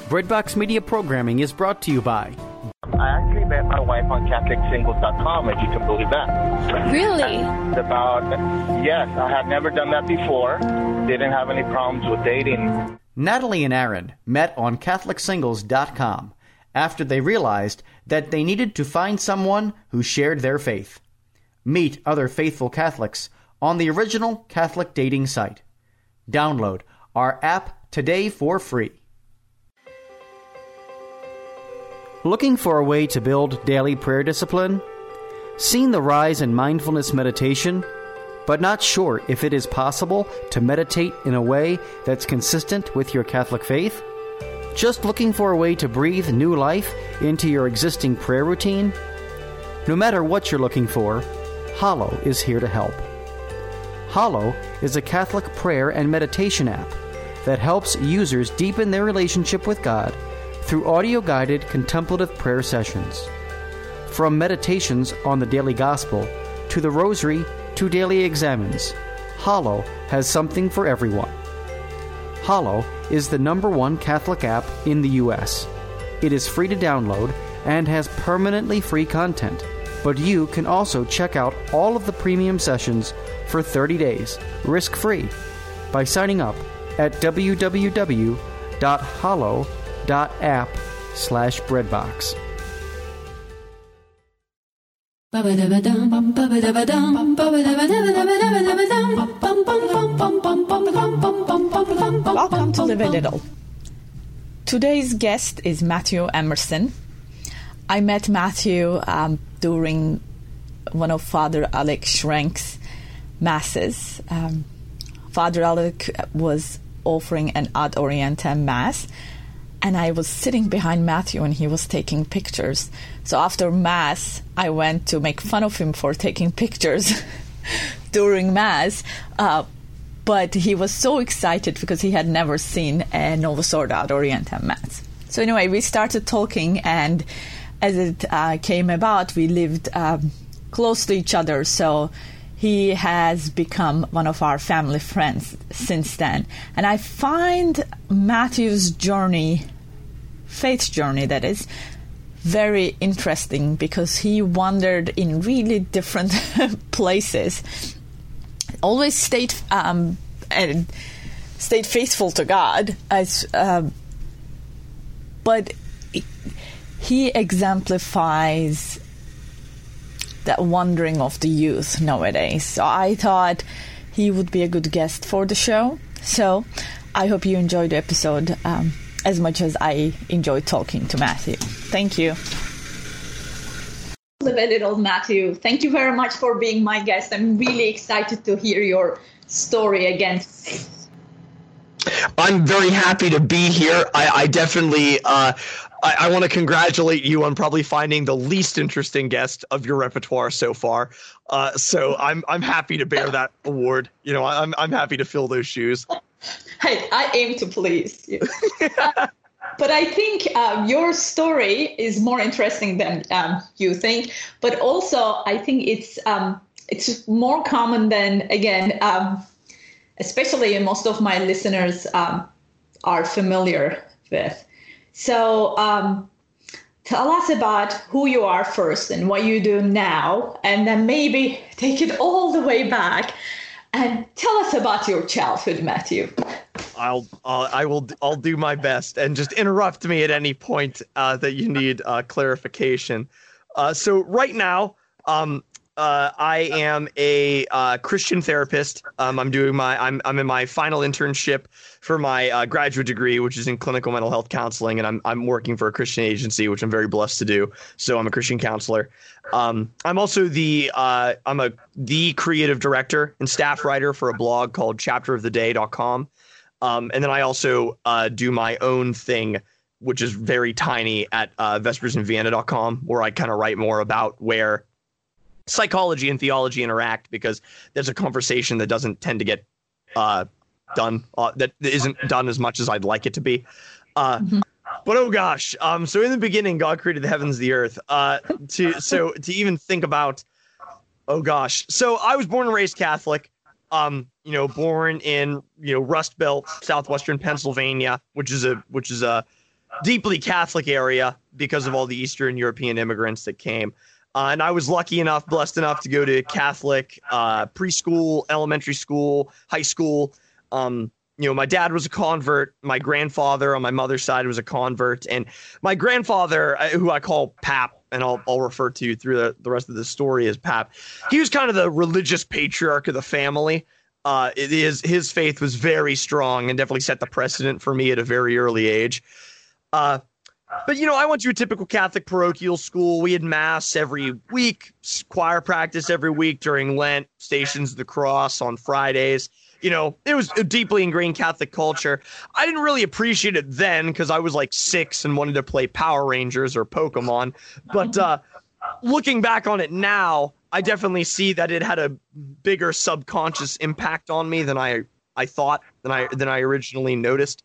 Breadbox Media programming is brought to you by... I actually met my wife on CatholicSingles.com, if you can believe that. Really? Yes, I had never done that before. Didn't have any problems with dating. Natalie and Aaron met on CatholicSingles.com after they realized that they needed to find someone who shared their faith. Meet other faithful Catholics on the original Catholic dating site. Download our app today for free. Looking for a way to build daily prayer discipline? Seen the rise in mindfulness meditation, but not sure if it is possible to meditate in a way that's consistent with your Catholic faith? Just looking for a way to breathe new life into your existing prayer routine? No matter what you're looking for, Hallow is here to help. Hallow is a Catholic prayer and meditation app that helps users deepen their relationship with God through audio-guided contemplative prayer sessions. From meditations on the daily gospel to the rosary to daily examens, Hallow has something for everyone. Hallow is the #1 Catholic app in the U.S. It is free to download and has permanently free content, but you can also check out all of the premium sessions for 30 days, risk-free, by signing up at www.hallow.app/breadbox. Welcome to Live a Little. Today's guest is Matthew Emerson. I met Matthew during one of Father Alec Schrenk's masses. Father Alec was offering an Ad Orientem Mass, and I was sitting behind Matthew and he was taking pictures. So after Mass, I went to make fun of him for taking pictures during Mass, but he was so excited because he had never seen a Novus Ordo Ad Orientem Mass. So anyway, we started talking, and as it came about, we lived close to each other, so he has become one of our family friends since then. And I find Matthew's journey, faith journey that is, very interesting because he wandered in really different places. Always stayed faithful to God, but he exemplifies that wandering of the youth nowadays. So I thought he would be a good guest for the show. So I hope you enjoyed the episode as much as I enjoyed talking to Matthew. Thank you. Live a Little, Matthew. Thank you very much for being my guest. I'm really excited to hear your story against faith. I'm very happy to be here. I definitely I want to congratulate you on probably finding the least interesting guest of your repertoire so far. So I'm happy to bear that award. You know, I'm happy to fill those shoes. Hey, I aim to please you. But I think your story is more interesting than you think. But also, I think it's more common than, again, especially most of my listeners are familiar with. So tell us about who you are first and what you do now, and then maybe take it all the way back and tell us about your childhood, Matthew. I'll do my best, and just interrupt me at any point that you need clarification. So right now, I am a Christian therapist. I'm in my final internship for my graduate degree, which is in clinical mental health counseling, and I'm working for a Christian agency, which I'm very blessed to do. So I'm a Christian counselor. I'm also the creative director and staff writer for a blog called chapteroftheday.com. And then I also do my own thing, which is very tiny, at vespersinvienna.com, where I kind of write more about where psychology and theology interact, because there's a conversation that doesn't tend to get done, that isn't done as much as I'd like it to be. But oh gosh, so in the beginning, God created the heavens, the earth. To even think about, oh gosh, so I was born and raised Catholic. Born in Rust Belt, southwestern Pennsylvania, which is a deeply Catholic area because of all the Eastern European immigrants that came. And I was blessed enough to go to Catholic preschool, elementary school, high school. My dad was a convert. My grandfather on my mother's side was a convert. And my grandfather, who I call Pap, and I'll refer to through the rest of the story as Pap, he was kind of the religious patriarch of the family. His faith was very strong and definitely set the precedent for me at a very early age. But, I went to a typical Catholic parochial school. We had mass every week, choir practice every week during Lent, Stations of the Cross on Fridays. It was a deeply ingrained Catholic culture. I didn't really appreciate it then because I was like 6 and wanted to play Power Rangers or Pokemon. But looking back on it now, I definitely see that it had a bigger subconscious impact on me than I thought, than I originally noticed.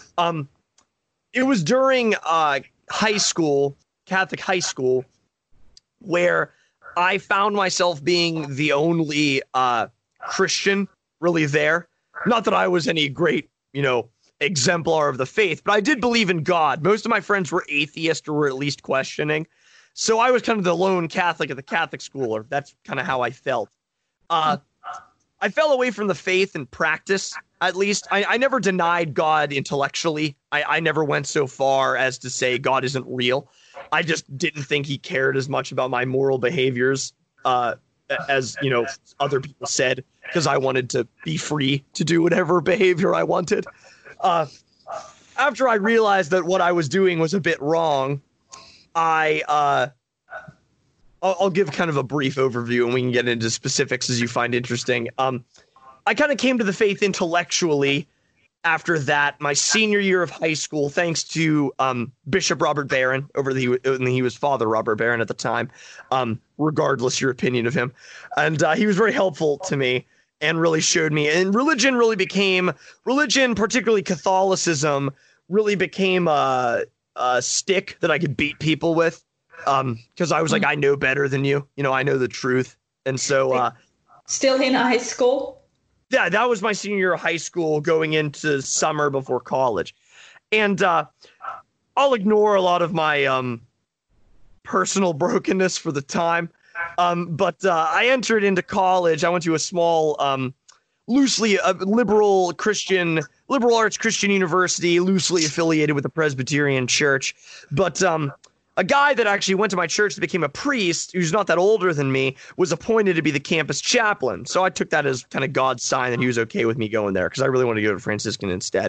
It was during high school, Catholic high school, where I found myself being the only Christian really there. Not that I was any great, exemplar of the faith, but I did believe in God. Most of my friends were atheist or were at least questioning. So I was kind of the lone Catholic at the Catholic school, or that's kind of how I felt. I fell away from the faith in practice, at least. I never denied God intellectually. I never went so far as to say God isn't real. I just didn't think he cared as much about my moral behaviors as, other people said, because I wanted to be free to do whatever behavior I wanted. After I realized that what I was doing was a bit wrong, I'll give kind of a brief overview and we can get into specifics as you find interesting. I kind of came to the faith intellectually after that, my senior year of high school, thanks to Bishop Robert Barron, he was Father Robert Barron at the time, regardless your opinion of him. And he was very helpful to me and really showed me. And religion, particularly Catholicism, really became a stick that I could beat people with. Because I was like, I know better than you. I know the truth. And so... Still in high school? Yeah, that was my senior year of high school going into summer before college. And I'll ignore a lot of my personal brokenness for the time. But I entered into college. I went to a small, loosely liberal arts Christian university, loosely affiliated with the Presbyterian Church. But a guy that actually went to my church that became a priest, who's not that older than me, was appointed to be the campus chaplain. So I took that as kind of God's sign that he was okay with me going there, because I really wanted to go to Franciscan instead.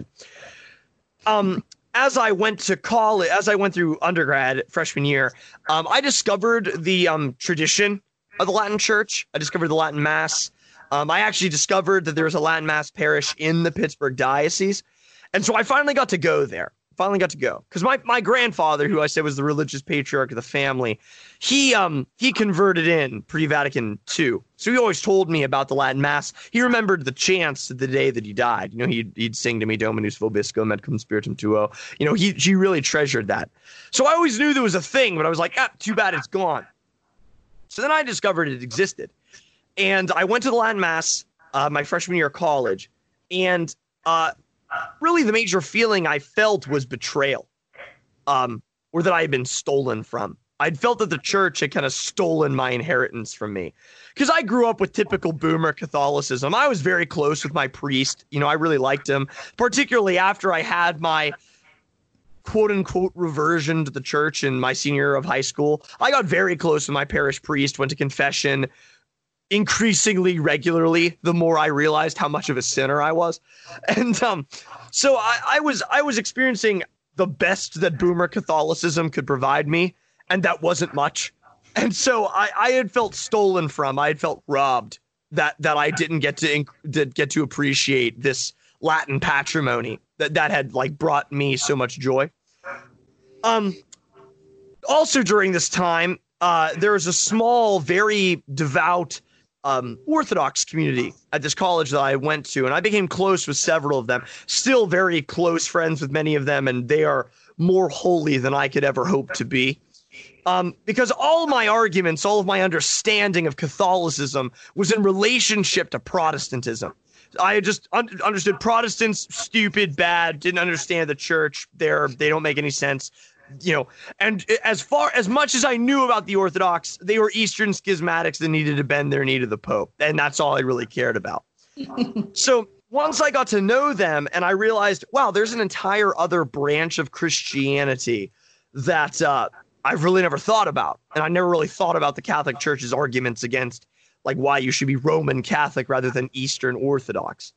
As I went to college, as I went through undergrad freshman year, I discovered the tradition of the Latin Church. I discovered the Latin Mass. I actually discovered that there was a Latin Mass parish in the Pittsburgh diocese. And so I finally got to go there. Because my grandfather, who I said was the religious patriarch of the family, he converted in pre-Vatican II. So he always told me about the Latin Mass. He remembered the chants the day that he died. He'd sing to me Dominus vobiscum et cum spiritum tuo. He really treasured that. So I always knew there was a thing, but I was like, too bad it's gone. So then I discovered it existed. And I went to the Latin Mass my freshman year of college. And really the major feeling I felt was betrayal, or that I had been stolen from. I'd felt that the church had kind of stolen my inheritance from me, because I grew up with typical boomer Catholicism. I was very close with my priest. I really liked him, particularly after I had my quote unquote reversion to the church in my senior year of high school. I got very close with my parish priest, went to confession increasingly regularly the more I realized how much of a sinner I was. And so I was experiencing the best that boomer Catholicism could provide me, and that wasn't much. And so I had felt stolen from, I had felt robbed that I didn't get to appreciate this Latin patrimony that had brought me so much joy. Also during this time, there was a small, very devout Orthodox community at this college that I went to, and I became close with several of them, still very close friends with many of them, and they are more holy than I could ever hope to be. Because all of my arguments, all of my understanding of Catholicism was in relationship to Protestantism. I had just understood Protestants, stupid, bad, didn't understand the church. They don't make any sense. And as much as I knew about the Orthodox, they were Eastern schismatics that needed to bend their knee to the Pope. And that's all I really cared about. So once I got to know them and I realized, wow, there's an entire other branch of Christianity that I've really never thought about. And I never really thought about the Catholic Church's arguments against like why you should be Roman Catholic rather than Eastern Orthodox.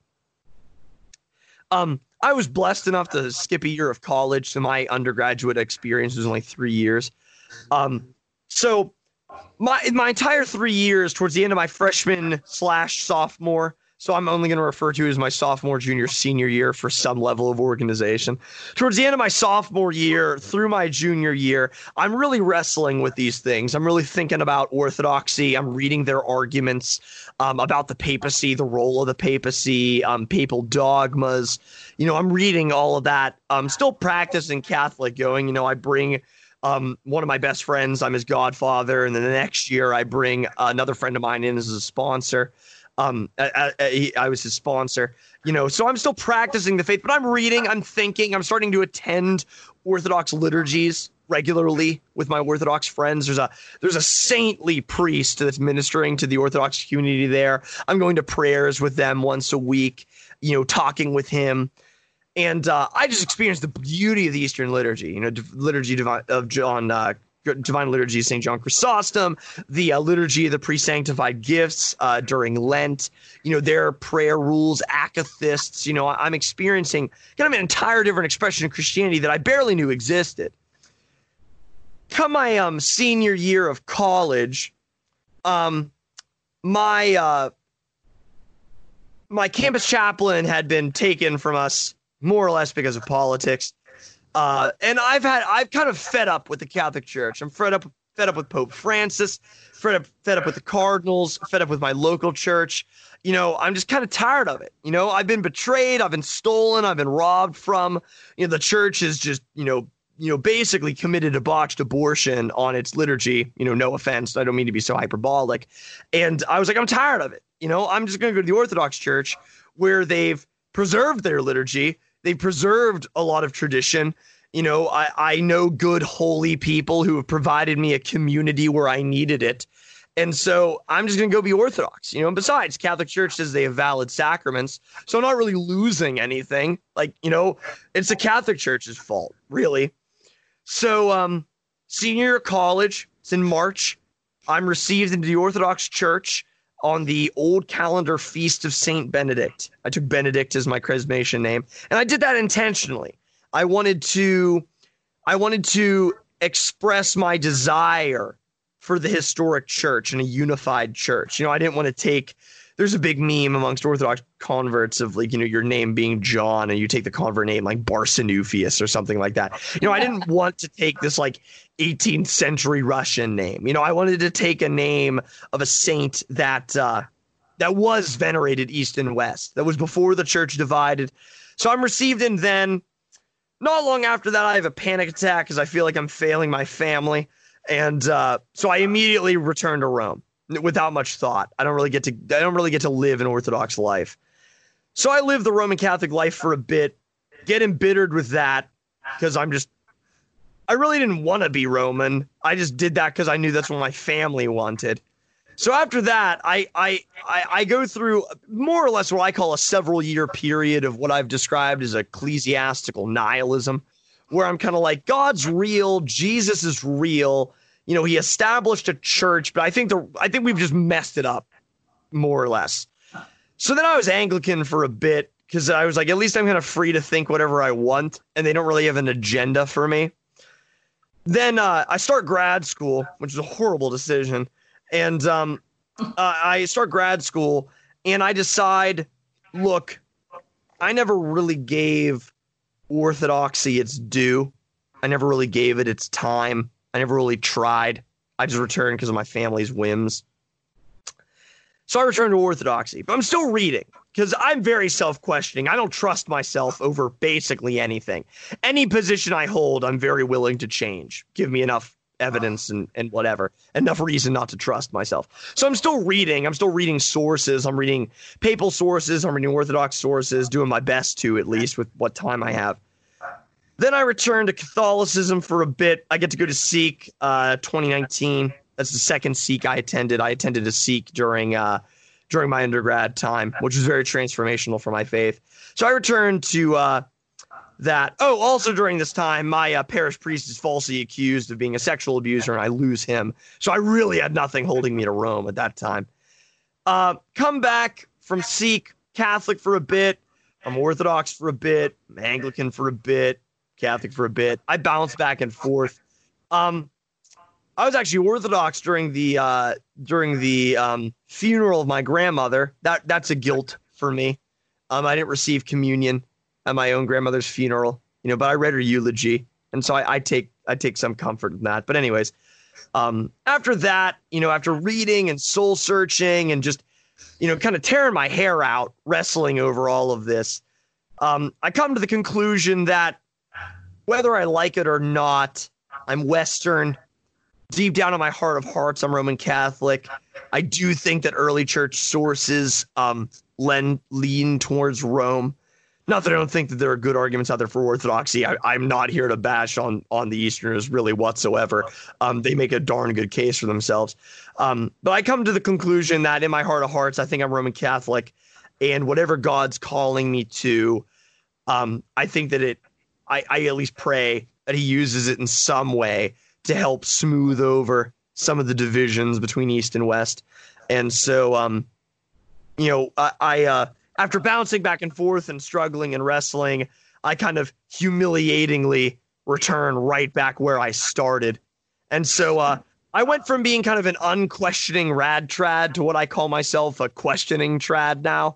I was blessed enough to skip a year of college, so my undergraduate experience was only 3 years. So my entire 3 years, towards the end of my freshman/sophomore, so I'm only going to refer to it as my sophomore, junior, senior year for some level of organization. Towards the end of my sophomore year through my junior year, I'm really wrestling with these things. I'm really thinking about orthodoxy. I'm reading their arguments about the papacy, the role of the papacy, papal dogmas. I'm reading all of that. I'm still practicing Catholic going. I bring one of my best friends. I'm his godfather. And then the next year I bring another friend of mine in as a sponsor. I was his sponsor, so I'm still practicing the faith, but I'm reading, I'm thinking, I'm starting to attend Orthodox liturgies regularly with my Orthodox friends. There's a saintly priest that's ministering to the Orthodox community there. I'm going to prayers with them once a week, talking with him. And I just experienced the beauty of the Eastern liturgy, liturgy of John, Divine Liturgy of St. John Chrysostom, the liturgy of the pre-sanctified gifts during Lent, their prayer rules, acathists. I'm experiencing kind of an entire different expression of Christianity that I barely knew existed. Come my senior year of college, my campus chaplain had been taken from us more or less because of politics. And I've kind of fed up with the Catholic Church. I'm fed up with Pope Francis, fed up with the Cardinals, fed up with my local church. I'm just kind of tired of it. I've been betrayed, I've been stolen, I've been robbed from. The church is just, basically committed a botched abortion on its liturgy. No offense, I don't mean to be so hyperbolic. And I was like, I'm tired of it. I'm just going to go to the Orthodox Church where they've preserved their liturgy. They preserved a lot of tradition. I know good, holy people who have provided me a community where I needed it. And so I'm just going to go be Orthodox. And besides, Catholic Church says they have valid sacraments. So I'm not really losing anything. It's the Catholic Church's fault, really. So senior year of college, it's in March. I'm received into the Orthodox Church on the old calendar feast of Saint Benedict. I took Benedict as my chrismation name, and I did that intentionally. I wanted to express my desire for the historic church and a unified church. I didn't want to take. There's a big meme amongst Orthodox converts of your name being John and you take the convert name like Barsanufius or something like that. I didn't want to take this 18th century Russian name. I wanted to take a name of a saint that was venerated East and West. That was before the church divided. So I'm received in then. Not long after that, I have a panic attack because I feel like I'm failing my family. And so I immediately return to Rome without much thought. I don't really get to live an Orthodox life. So I live the Roman Catholic life for a bit, get embittered with that because I really didn't want to be Roman. I just did that because I knew that's what my family wanted. So after that, I go through more or less what I call a several-year period of what I've described as ecclesiastical nihilism, where I'm kind of like, God's real, Jesus is real. He established a church, but I think we've just messed it up, more or less. So then I was Anglican for a bit because I was like, at least I'm kind of free to think whatever I want, and they don't really have an agenda for me. Then I start grad school, which is a horrible decision. And I start grad school, and I decide, look, I never really gave Orthodoxy its due. I never really gave it its time. I never really tried. I just returned because of my family's whims. So I returned to Orthodoxy, but I'm still reading because I'm very self-questioning. I don't trust myself over basically anything. Any position I hold, I'm very willing to change. Give me enough evidence and whatever, enough reason not to trust myself. So I'm still reading sources. I'm reading papal sources. I'm reading Orthodox sources, doing my best to, at least with what time I have. Then I returned to Catholicism for a bit. I get to go to Sikh 2019. That's the second Sikh I attended. I attended a Sikh during my undergrad time, which was very transformational for my faith. So I returned to that. Oh, also during this time, my parish priest is falsely accused of being a sexual abuser, and I lose him. So I really had nothing holding me to Rome at that time. Come back from Sikh, Catholic for a bit. I'm Orthodox for a bit. I'm Anglican for a bit. Catholic for a bit. I bounce back and forth. I was actually Orthodox during the funeral of my grandmother. That's a guilt for me. I didn't receive communion at my own grandmother's funeral, but I read her eulogy, and so I take some comfort in that. But anyways, after that, after reading and soul searching and just, kind of tearing my hair out, wrestling over all of this, I come to the conclusion that whether I like it or not, I'm Western. Deep down in my heart of hearts, I'm Roman Catholic. I do think that early church sources lean towards Rome. Not that I don't think that there are good arguments out there for Orthodoxy. I'm not here to bash on the Easterners really whatsoever. They make a darn good case for themselves. But I come to the conclusion that in my heart of hearts, I think I'm Roman Catholic. And whatever God's calling me to, I think that I at least pray that he uses it in some way to help smooth over some of the divisions between East and West. And so, after bouncing back and forth and struggling and wrestling, I kind of humiliatingly return right back where I started. And so I went from being kind of an unquestioning rad trad to what I call myself a questioning trad now.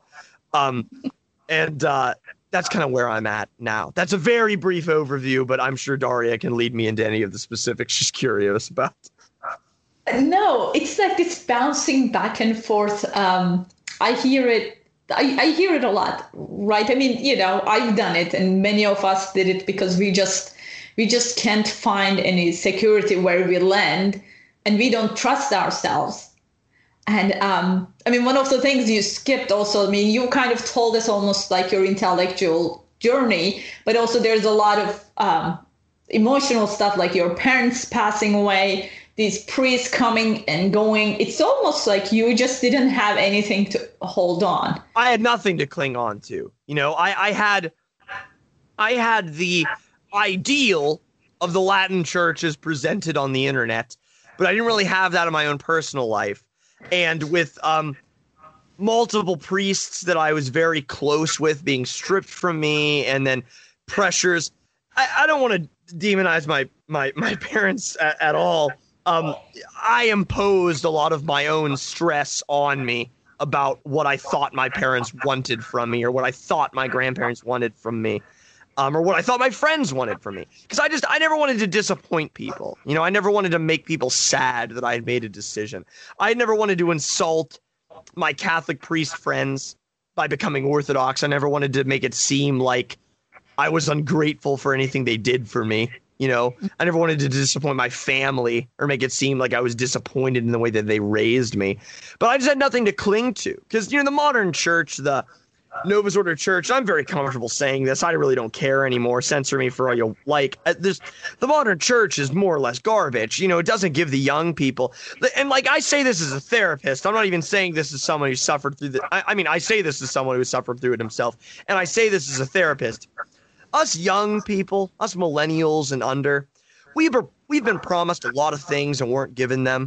That's kind of where I'm at now. That's a very brief overview, but I'm sure Daria can lead me into any of the specifics she's curious about. No, it's like this bouncing back and forth. I hear it. I hear it a lot, right? I mean, I've done it, and many of us did it because we just can't find any security where we land, and we don't trust ourselves. And one of the things you skipped also, you kind of told us almost like your intellectual journey, but also there's a lot of emotional stuff, like your parents passing away, these priests coming and going. It's almost like you just didn't have anything to hold on. I had nothing to cling on to. I had the ideal of the Latin Church as presented on the internet, but I didn't really have that in my own personal life. And with multiple priests that I was very close with being stripped from me, and then pressures, I don't want to demonize my parents at all. I imposed a lot of my own stress on me about what I thought my parents wanted from me, or what I thought my grandparents wanted from me, or what I thought my friends wanted from me. Because I never wanted to disappoint people. I never wanted to make people sad that I had made a decision. I never wanted to insult my Catholic priest friends by becoming Orthodox. I never wanted to make it seem like I was ungrateful for anything they did for me. I never wanted to disappoint my family or make it seem like I was disappointed in the way that they raised me. But I just had nothing to cling to. Because, the modern church, the Novus Ordo Church, I'm very comfortable saying this. I really don't care anymore. Censor me for all you like. The modern church is more or less garbage. It doesn't give the young people. And I say this as a therapist. I'm not even saying this as someone who suffered through I say this as someone who suffered through it himself. And I say this as a therapist. Us young people, us millennials and under, we've been promised a lot of things and weren't given them.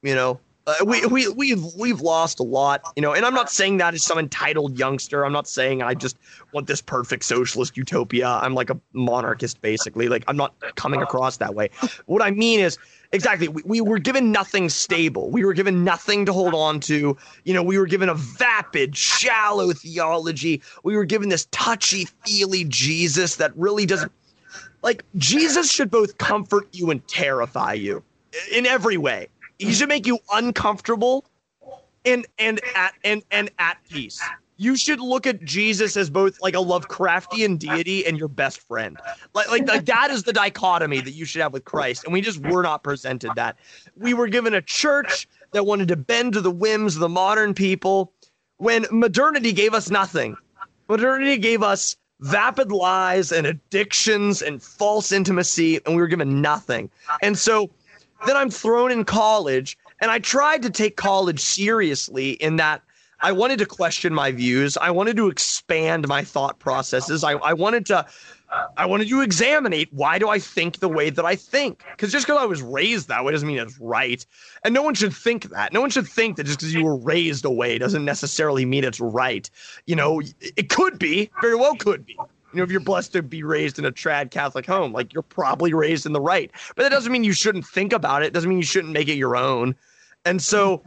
We've lost a lot, and I'm not saying that as some entitled youngster. I'm not saying I just want this perfect socialist utopia. I'm like a monarchist, basically. I'm not coming across that way. What I mean is, exactly, we were given nothing stable. We were given nothing to hold on to. We were given a vapid, shallow theology. We were given this touchy-feely Jesus that really doesn't. Jesus should both comfort you and terrify you in every way. He should make you uncomfortable and at peace. you should look at Jesus as both like a Lovecraftian deity and your best friend. Like that is the dichotomy that you should have with Christ. And we just were not presented that. We were given a church that wanted to bend to the whims of the modern people when modernity gave us nothing. Modernity gave us vapid lies and addictions and false intimacy, and we were given nothing. And so then I'm thrown in college, and I tried to take college seriously in that I wanted to question my views. I wanted to expand my thought processes. I wanted to examine why do I think the way that I think? Because just because I was raised that way doesn't mean it's right. And no one should think that. No one should think that just because you were raised a way doesn't necessarily mean it's right. You know, it could be, very well could be. You know, if you're blessed to be raised in a trad Catholic home, like you're probably raised in the right. But that doesn't mean you shouldn't think about it. It doesn't mean you shouldn't make it your own. And so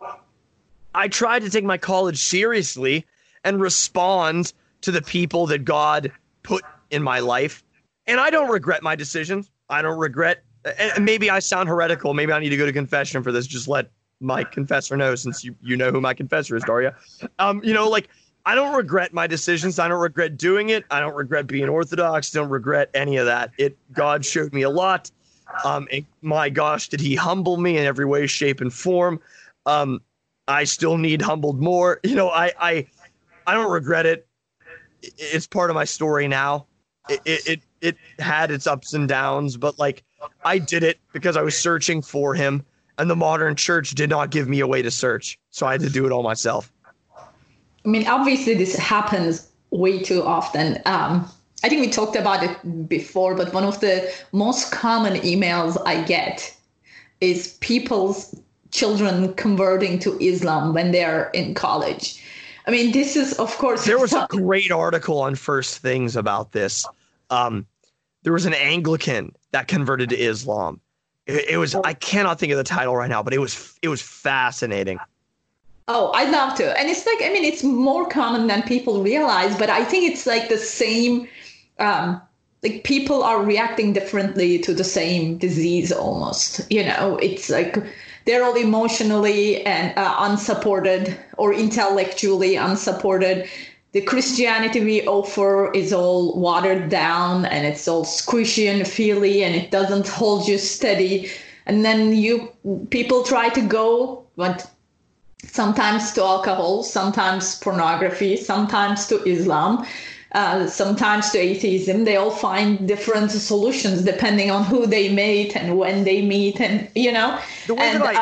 I tried to take my college seriously and respond to the people that God put in my life. And I don't regret my decisions. I don't regret, and maybe I sound heretical. Maybe I need to go to confession for this. Just let my confessor know, since you know who my confessor is, Daria. You know, like, I don't regret my decisions. I don't regret doing it. I don't regret being Orthodox. Don't regret any of that. God showed me a lot. And my gosh, did he humble me in every way, shape, and form. I still need humbled more. You know, I don't regret it. It's part of my story now. It had its ups and downs, but like, I did it because I was searching for him, and the modern church did not give me a way to search. So I had to do it all myself. I mean, obviously this happens way too often. I think we talked about it before, but one of the most common emails I get is people's children converting to Islam when they're in college. I mean, this is, of course... There was a great article on First Things about this. There was an Anglican that converted to Islam. It was, I cannot think of the title right now, but it was fascinating. Oh, I'd love to. And it's like, I mean, it's more common than people realize, but I think it's like the same, like people are reacting differently to the same disease almost. You know, it's like they're all emotionally and unsupported or intellectually unsupported. The Christianity we offer is all watered down and it's all squishy and feely and it doesn't hold you steady. And then people try to go, but sometimes to alcohol, sometimes pornography, sometimes to Islam, sometimes to atheism. They all find different solutions depending on who they meet and when they meet, and you know. The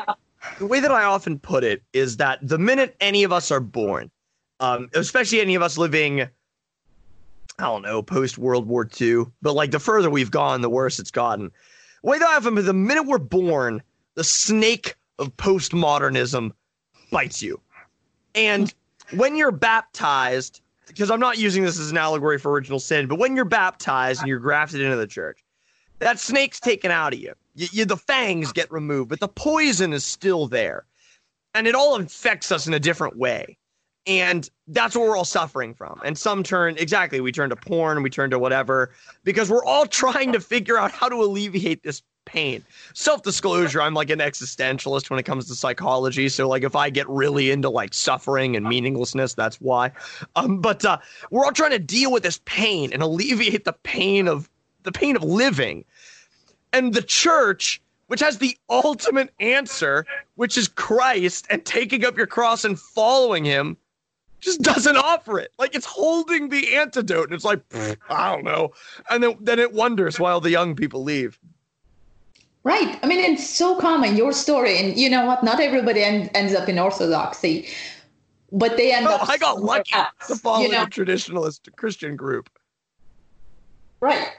way that I often put it is that the minute any of us are born, especially any of us living, I don't know, post World War II, but like the further we've gone, the worse it's gotten. The way that I often put it, the minute we're born, the snake of postmodernism bites you. And when you're baptized, because I'm not using this as an allegory for original sin, but when you're baptized and you're grafted into the church, that snake's taken out of you. The fangs get removed, but the poison is still there. And it all affects us in a different way. And that's what we're all suffering from. And we turn to porn, we turn to whatever, because we're all trying to figure out how to alleviate this pain. Self-disclosure, I'm like an existentialist when it comes to psychology. So like if I get really into like suffering and meaninglessness, that's why. But we're all trying to deal with this pain and alleviate the pain of living. And the church, which has the ultimate answer, which is Christ and taking up your cross and following him, just doesn't offer it. Like, it's holding the antidote, and it's like, I don't know. And then it wonders why all the young people leave. Right. I mean, it's so common, your story. And you know what? Not everybody ends up in Orthodoxy, but they end up... I got lucky to follow you know? a traditionalist Christian group. Right.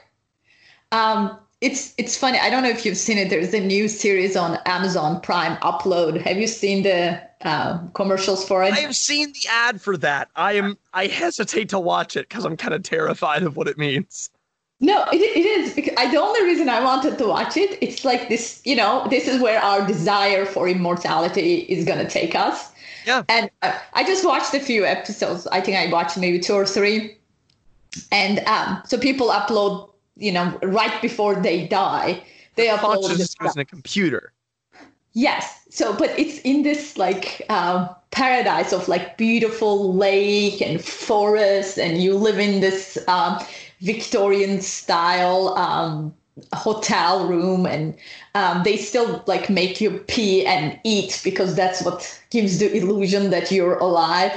It's funny. I don't know if you've seen it. There's a new series on Amazon Prime, Upload. Have you seen the commercials for it? I have seen the ad for that. I hesitate to watch it because I'm kind of terrified of what it means. No, it is. Because the only reason I wanted to watch it, it's like this, you know, this is where our desire for immortality is going to take us. Yeah. And I just watched a few episodes. I think I watched maybe 2 or 3. And so people upload, you know, right before they die, they upload this goes in a computer. Yes. So, but it's in this like paradise of like beautiful lake and forest, and you live in this Victorian style hotel room, and they still like make you pee and eat because that's what gives the illusion that you're alive.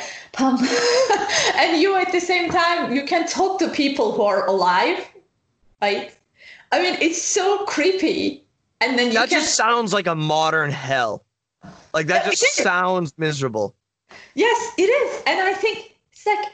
And you at the same time, you can talk to people who are alive, right? I mean, it's so creepy. And then that just sounds like a modern hell. Like that just sounds miserable. Yes, it is. And I think it's like,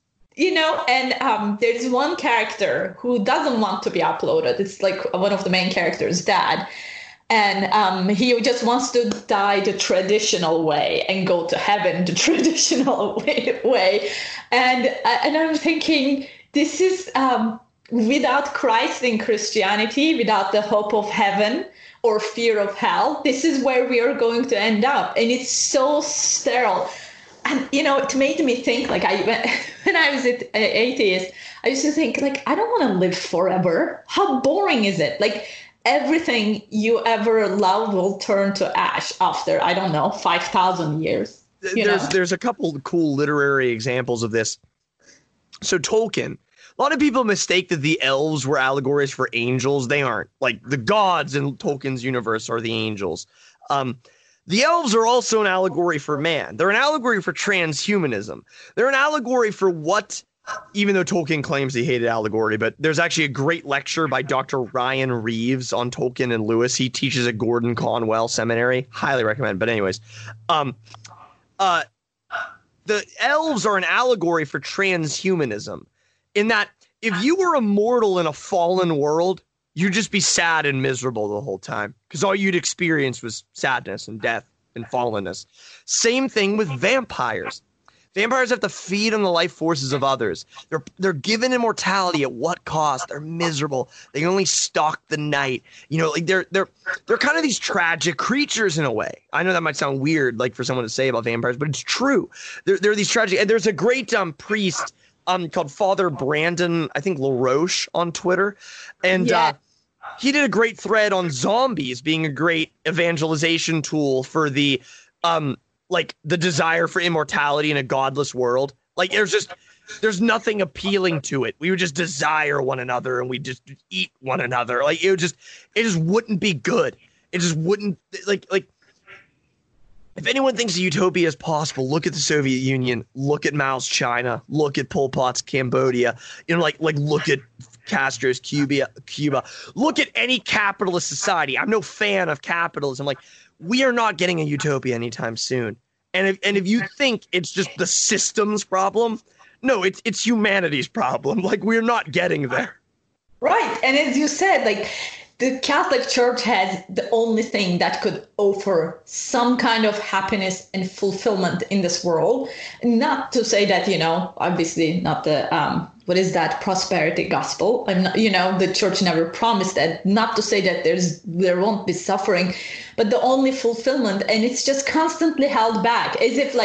and there's one character who doesn't want to be uploaded. It's like one of the main characters' dad. And he just wants to die the traditional way and go to heaven the traditional way. And I'm thinking, this is without Christ in Christianity, without the hope of heaven or fear of hell, this is where we are going to end up. And it's so sterile. And, it made me think, like, when I was an atheist, I used to think, like, I don't want to live forever. How boring is it? Like, everything you ever loved will turn to ash after, 5,000 years. There's a couple of cool literary examples of this. So Tolkien, a lot of people mistake that the elves were allegories for angels. They aren't. Like, the gods in Tolkien's universe are the angels. The elves are also an allegory for man. They're an allegory for transhumanism. They're an allegory for what, even though Tolkien claims he hated allegory, but there's actually a great lecture by Dr. Ryan Reeves on Tolkien and Lewis. He teaches at Gordon Conwell Seminary. Highly recommend. But anyways, the elves are an allegory for transhumanism, in that if you were immortal in a fallen world, you'd just be sad and miserable the whole time because all you'd experience was sadness and death and fallenness. Same thing with vampires. Vampires have to feed on the life forces of others. They're given immortality at what cost? They're miserable. They can only stalk the night. Like they're kind of these tragic creatures in a way. I know that might sound weird, like for someone to say about vampires, but it's true. They're these tragic. And there's a great priest called Father Brandon, I think LaRoche on Twitter, and he did a great thread on zombies being a great evangelization tool for the the desire for immortality in a godless world. Like there's nothing appealing to it. We would just desire one another and we just eat one another. Like it just wouldn't be good. It just wouldn't like if anyone thinks a utopia is possible, look at the Soviet Union, look at Mao's China, look at Pol Pot's Cambodia, look at Castro's Cuba, look at any capitalist society. I'm no fan of capitalism. Like, we are not getting a utopia anytime soon. And if you think it's just the system's problem, no, it's humanity's problem. Like, we're not getting there. Right. And as you said, like, the Catholic Church has the only thing that could offer some kind of happiness and fulfillment in this world. Not to say that, obviously not the, what is that, prosperity gospel? I'm not, the church never promised that. Not to say that there won't be suffering, but the only fulfillment, and it's just constantly held back, as if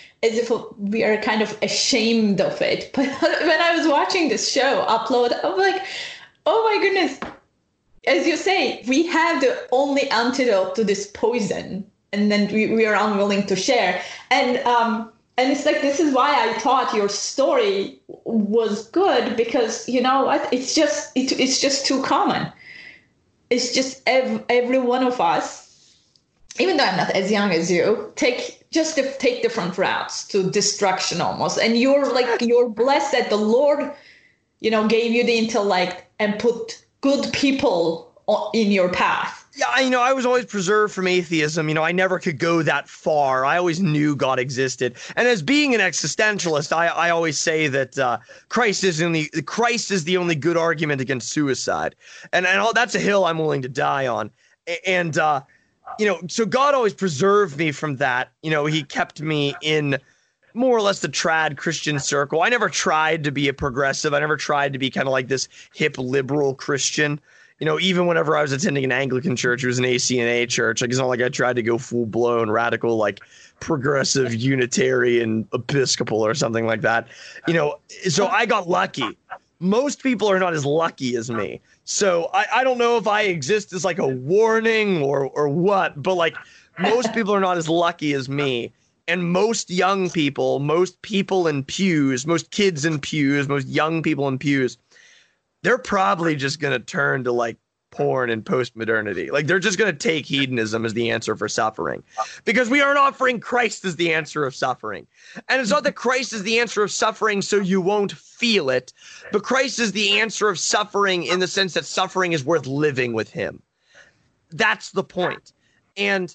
we are kind of ashamed of it. But when I was watching this show upload, I'm like, oh my goodness. As you say, we have the only antidote to this poison, and then we are unwilling to share. And it's like, this is why I thought your story was good, because you know what? It's just too common. It's just every one of us, even though I'm not as young as you, take different routes to destruction almost. And you're blessed that the Lord, gave you the intellect and put good people in your path. Yeah, I was always preserved from atheism. I never could go that far. I always knew God existed. And as being an existentialist, I always say that Christ is the only good argument against suicide. And that's a hill I'm willing to die on. And, so God always preserved me from that. He kept me in more or less the trad Christian circle. I never tried to be a progressive. I never tried to be kind of like this hip liberal Christian. Even whenever I was attending an Anglican church, it was an ACNA church. Like, it's not like I tried to go full blown radical, like progressive Unitarian Episcopal or something like that. So I got lucky. Most people are not as lucky as me. So I don't know if I exist as like a warning or what, but like Most people are not as lucky as me. And most young people, most people in pews, most kids in pews, most young people in pews, they're probably just going to turn to like porn and post-modernity. Like they're just going to take hedonism as the answer for suffering, because we aren't offering Christ as the answer of suffering. And it's not that Christ is the answer of suffering so you won't feel it, but Christ is the answer of suffering in the sense that suffering is worth living with him. That's the point. And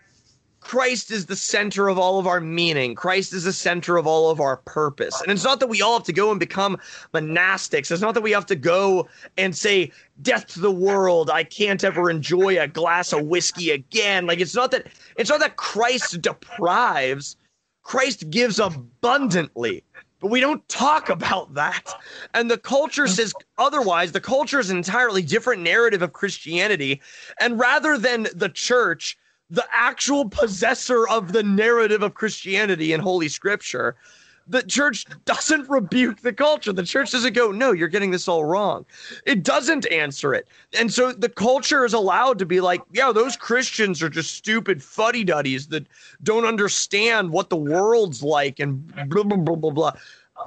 Christ is the center of all of our meaning. Christ is the center of all of our purpose. And it's not that we all have to go and become monastics. It's not that we have to go and say, death to the world, I can't ever enjoy a glass of whiskey again. Like it's not that Christ deprives. Christ gives abundantly. But we don't talk about that. And the culture says otherwise. The culture is an entirely different narrative of Christianity. And rather than the church, the actual possessor of the narrative of Christianity in Holy Scripture, the church doesn't rebuke the culture. The church doesn't go, no, you're getting this all wrong. It doesn't answer it. And so the culture is allowed to be like, yeah, those Christians are just stupid fuddy-duddies that don't understand what the world's like and blah, blah, blah, blah, blah.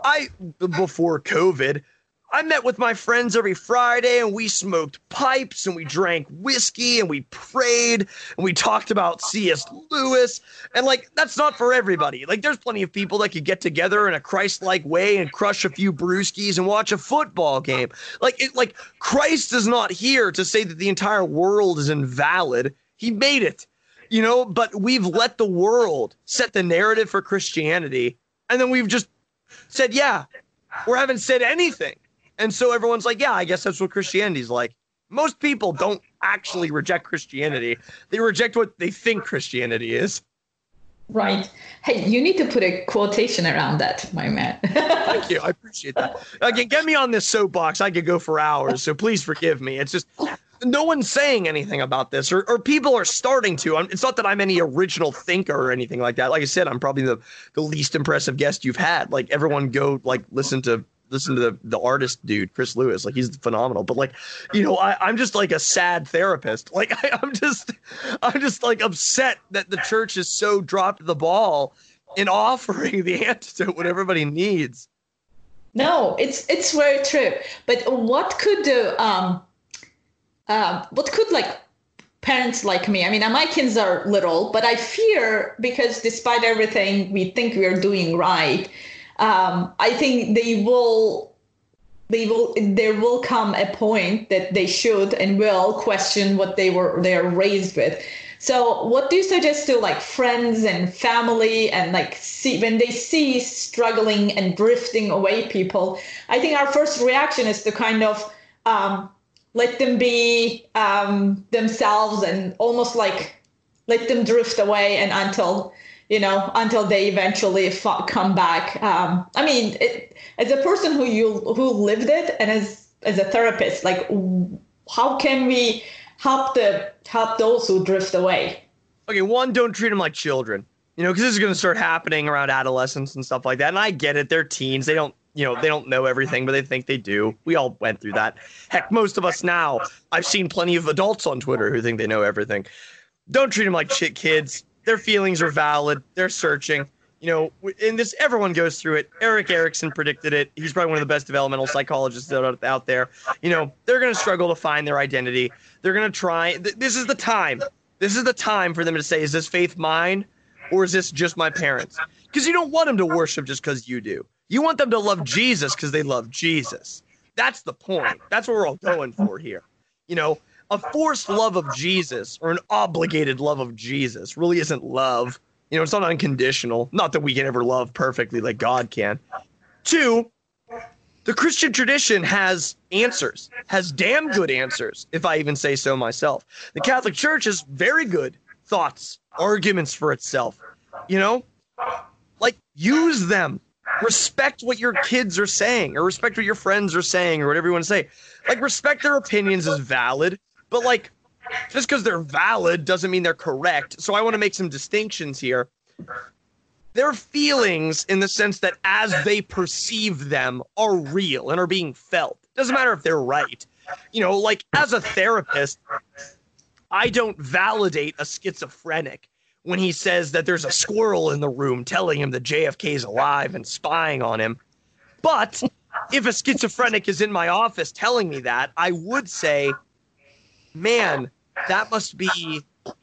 Before COVID, I met with my friends every Friday and we smoked pipes and we drank whiskey and we prayed and we talked about C.S. Lewis. And like, that's not for everybody. Like there's plenty of people that could get together in a Christ-like way and crush a few brewskis and watch a football game. Like Christ is not here to say that the entire world is invalid. He made it, you know, but we've let the world set the narrative for Christianity. And then we've just said, yeah, we haven't said anything. And so everyone's like, yeah, I guess that's what Christianity's like. Most people don't actually reject Christianity. They reject what they think Christianity is. Right. Hey, you need to put a quotation around that, my man. Thank you. I appreciate that. Again, get me on this soapbox. I could go for hours, so please forgive me. It's just no one's saying anything about this, or people are starting to. It's not that I'm any original thinker or anything like that. Like I said, I'm probably the least impressive guest you've had. Like everyone go like listen to the artist dude, Chris Lewis. Like he's phenomenal. But like, you know, I'm just like a sad therapist. Like I'm just like upset that the church has so dropped the ball in offering the antidote what everybody needs. No, it's very true. But what could like parents like me? I mean, my kids are little, but I fear because despite everything we think we are doing right, I think there will come a point that they should and will question what they're raised with. So what do you suggest to like friends and family and like when they see struggling and drifting away people? I think our first reaction is to kind of let them be themselves and almost like let them drift away and until they eventually come back. I mean, as a person who lived it and as a therapist, like how can we help those who drift away? Okay, one, don't treat them like children, because this is going to start happening around adolescence and stuff like that. And I get it. They're teens. They don't know everything, but they think they do. We all went through that. Heck, most of us now, I've seen plenty of adults on Twitter who think they know everything. Don't treat them like kids. Their feelings are valid. They're searching. In this, everyone goes through it. Erik Erikson predicted it. He's probably one of the best developmental psychologists out there. They're going to struggle to find their identity. They're going to try. This is the time. This is the time for them to say, is this faith mine or is this just my parents? Because you don't want them to worship just because you do. You want them to love Jesus because they love Jesus. That's the point. That's what we're all going for here. A forced love of Jesus or an obligated love of Jesus really isn't love. It's not unconditional. Not that we can ever love perfectly like God can. 2, the Christian tradition has answers, has damn good answers, if I even say so myself. The Catholic Church has very good thoughts, arguments for itself. Use them. Respect what your kids are saying, or respect what your friends are saying, or whatever you want to say. Respect their opinions as valid, but just because they're valid doesn't mean they're correct. So I want to make some distinctions here. Their feelings, in the sense that as they perceive them, are real and are being felt. Doesn't matter if they're right. As a therapist, I don't validate a schizophrenic. when he says that there's a squirrel in the room telling him that JFK is alive and spying on him. But if a schizophrenic is in my office telling me that, I would say, man, that must be,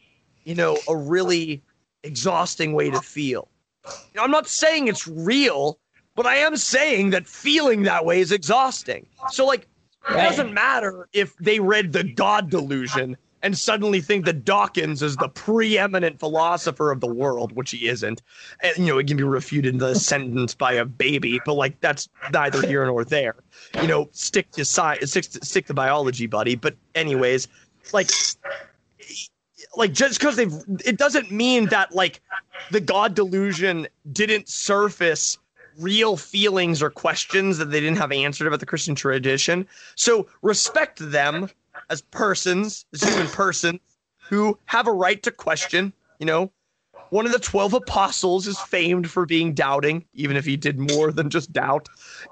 a really exhausting way to feel. I'm not saying it's real, but I am saying that feeling that way is exhausting. So, it doesn't matter if they read The God Delusion and suddenly think that Dawkins is the preeminent philosopher of the world, which he isn't. And, it can be refuted in the sentence by a baby, but, that's neither here nor there. Stick to science, stick to biology, buddy. But anyways, just because it doesn't mean that, the God Delusion didn't surface real feelings or questions that they didn't have answered about the Christian tradition. So respect them as persons, as human persons who have a right to question. One of the 12 apostles is famed for being doubting, even if he did more than just doubt,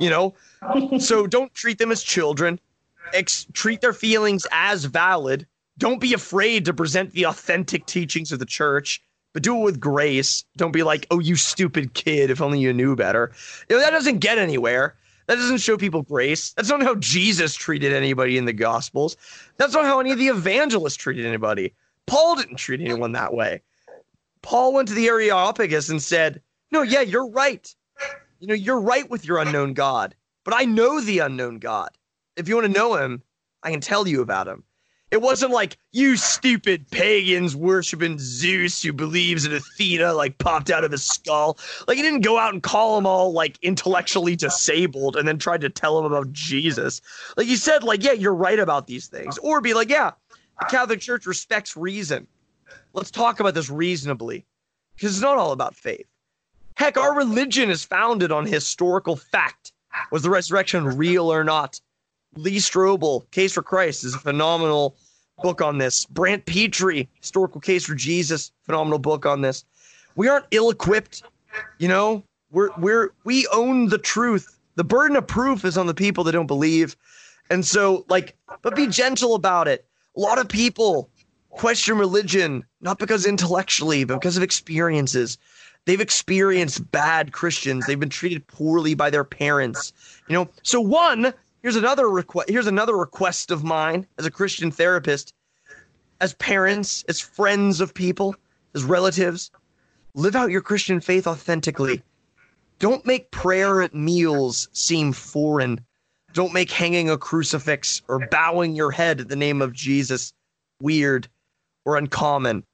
So don't treat them as children. Treat their feelings as valid. Don't be afraid to present the authentic teachings of the church, but do it with grace. Don't be like, oh, you stupid kid, if only you knew better. That doesn't get anywhere. That doesn't show people grace. That's not how Jesus treated anybody in the Gospels. That's not how any of the evangelists treated anybody. Paul didn't treat anyone that way. Paul went to the Areopagus and said, no, yeah, you're right. You're right with your unknown God, but I know the unknown God. If you want to know him, I can tell you about him. It wasn't like, you stupid pagans worshiping Zeus who believes in Athena, popped out of his skull. He didn't go out and call them all, intellectually disabled and then tried to tell them about Jesus. He said, yeah, you're right about these things. Or be like, yeah, the Catholic Church respects reason. Let's talk about this reasonably. Because it's not all about faith. Heck, our religion is founded on historical fact. Was the resurrection real or not? Lee Strobel, Case for Christ, is a phenomenal book on this. Brant Petrie, Historical Case for Jesus, phenomenal book on this. We aren't ill-equipped, we own the truth. The burden of proof is on the people that don't believe. And so, but be gentle about it. A lot of people question religion, not because intellectually, but because of experiences. They've experienced bad Christians. They've been treated poorly by their parents. So here's another request of mine as a Christian therapist. As parents, as friends of people, as relatives, live out your Christian faith authentically. Don't make prayer at meals seem foreign. Don't make hanging a crucifix or bowing your head at the name of Jesus weird or uncommon.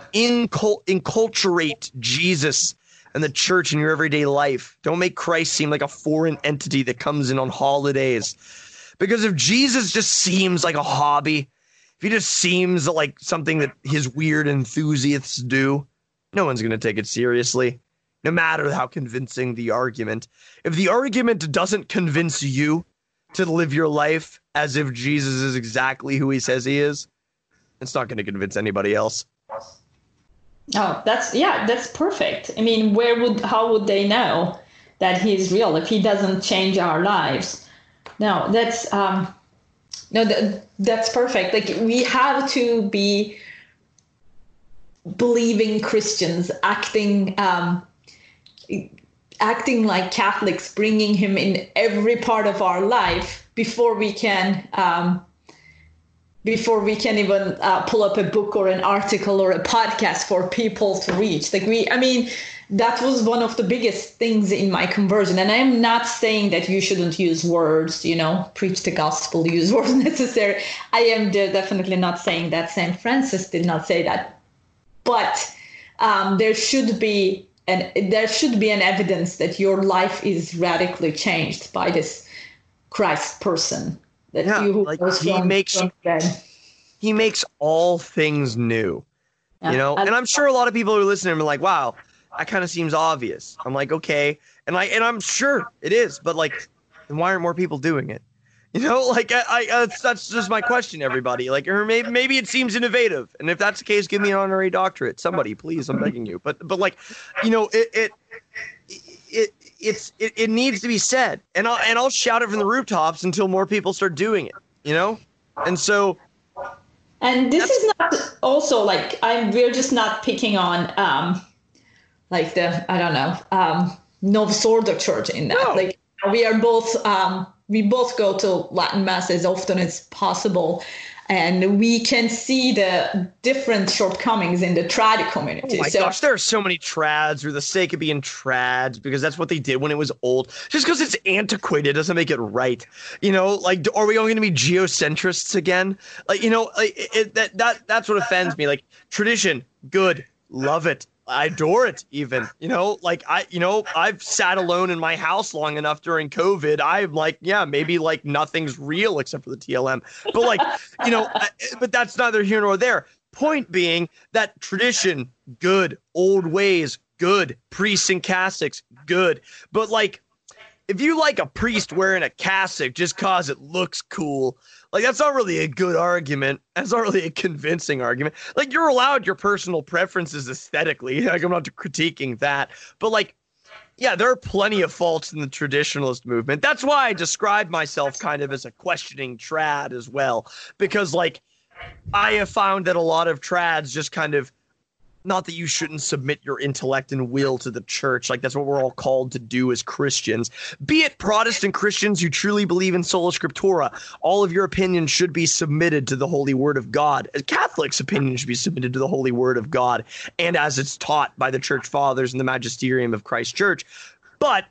Inculturate Jesus and the church in your everyday life. Don't make Christ seem like a foreign entity that comes in on holidays. Because if Jesus just seems like a hobby, if he just seems like something that his weird enthusiasts do, no one's going to take it seriously, no matter how convincing the argument. If the argument doesn't convince you to live your life as if Jesus is exactly who he says he is, it's not going to convince anybody else. Oh, that's perfect. I mean, how would they know that he's real if he doesn't change our lives? No, that's perfect. We have to be believing Christians, acting like Catholics, bringing him in every part of our life before we can even pull up a book or an article or a podcast for people to reach. That was one of the biggest things in my conversion. And I'm not saying that you shouldn't use words, preach the gospel, use words necessary. I am definitely not saying that. St. Francis did not say that. But there should be an evidence that your life is radically changed by this Christ person. He makes all things new, and I'm sure a lot of people who listen to him are like, wow, that kind of seems obvious. I'm like, okay. And I'm sure it is, but then why aren't more people doing it? That's just my question, everybody. Or maybe it seems innovative. And if that's the case, give me an honorary doctorate. Somebody, please, I'm begging you. But it needs to be said, and I'll shout it from the rooftops until more people start doing it, And so And this is not also like we're just not picking on like the, I don't know, Novus Ordo Church in that. No. Like we are both we both go to Latin Mass as often as possible. And we can see the different shortcomings in the trad community. Oh my gosh, there are so many trads for the sake of being trads because that's what they did when it was old. Just because it's antiquated doesn't make it right. You know, like, are we all going to be geocentrists again? Like, you know, like that's what offends me. Like, tradition, good, love it. I adore it even, you know, like I've sat alone in my house long enough during COVID. I'm like, yeah, maybe like nothing's real except for the TLM, but like, you know, but that's neither here nor there. Point being that tradition, good, old ways, good, priests and cassocks, good. But like, if you like a priest wearing a cassock just cause it looks cool, like, that's not really a good argument. That's not really a convincing argument. Like, you're allowed your personal preferences aesthetically. Like, I'm not critiquing that. But, like, yeah, there are plenty of faults in the traditionalist movement. That's why I describe myself kind of as a questioning trad as well. Because, like, I have found that a lot of trads just kind of, not that you shouldn't submit your intellect and will to the church. Like, that's what we're all called to do as Christians. Be it Protestant Christians who truly believe in sola scriptura. All of your opinions should be submitted to the holy word of God. Catholics' opinions should be submitted to the holy word of God and as it's taught by the church fathers and the magisterium of Christ Church. But,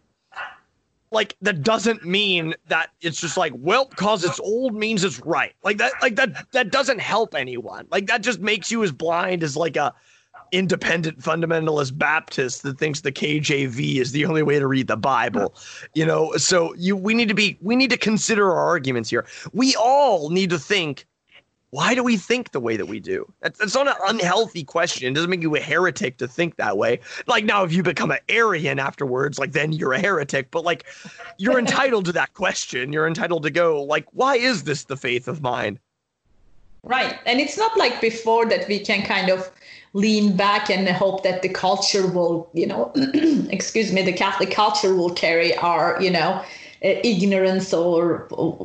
like, that doesn't mean that it's just like, well, because it's old means it's right. That doesn't help anyone. Like, that just makes you as blind as like a independent fundamentalist Baptist that thinks the KJV is the only way to read the Bible, you know. So we need to consider our arguments here. We all need to think, why do we think the way that we do? That's not an unhealthy question. It doesn't make you a heretic to think that way. Like, now, if you become an Arian afterwards, like, then you're a heretic. But like, you're entitled to that question. You're entitled to go, like, why is this the faith of mine? Right. And it's not like before that we can kind of lean back and hope that the culture will, you know, the Catholic culture will carry our, you know, ignorance or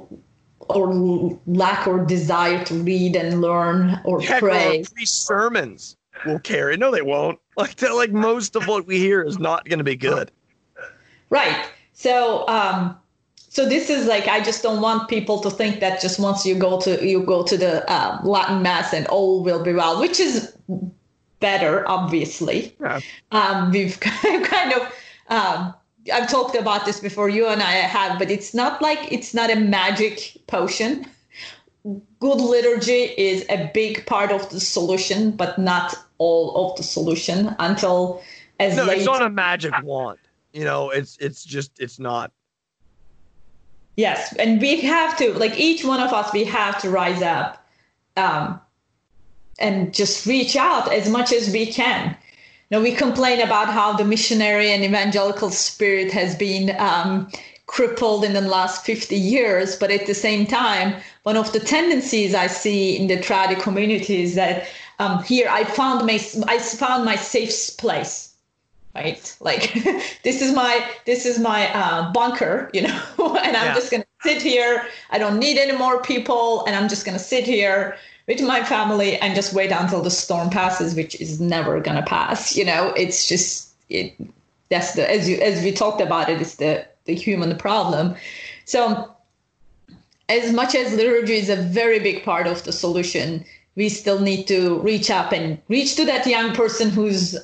lack or desire to read and learn or pray. Or priest sermons will carry. No, they won't. Like most of what we hear is not going to be good. Right. So, so this is like, I just don't want people to think that just once you go to the Latin Mass and all will be well, which is better, obviously. Yeah. We've kind of, I've talked about this before, you and I have, but it's not a magic potion. Good liturgy is a big part of the solution, but not all of the solution until as late. It's not a magic wand. You know, it's not. Yes, and we have to, like, each one of us, we have to rise up and just reach out as much as we can. You know, we complain about how the missionary and evangelical spirit has been crippled in the last 50 years, but at the same time, one of the tendencies I see in the trad community is that here I found my safe place. Right, like this is my bunker, you know, and I'm just gonna sit here. I don't need any more people, and I'm just gonna sit here with my family and just wait until the storm passes, which is never gonna pass. You know, it's just that's the as we talked about it, it's the human problem. So, as much as liturgy is a very big part of the solution, we still need to reach up and reach out to that young person who's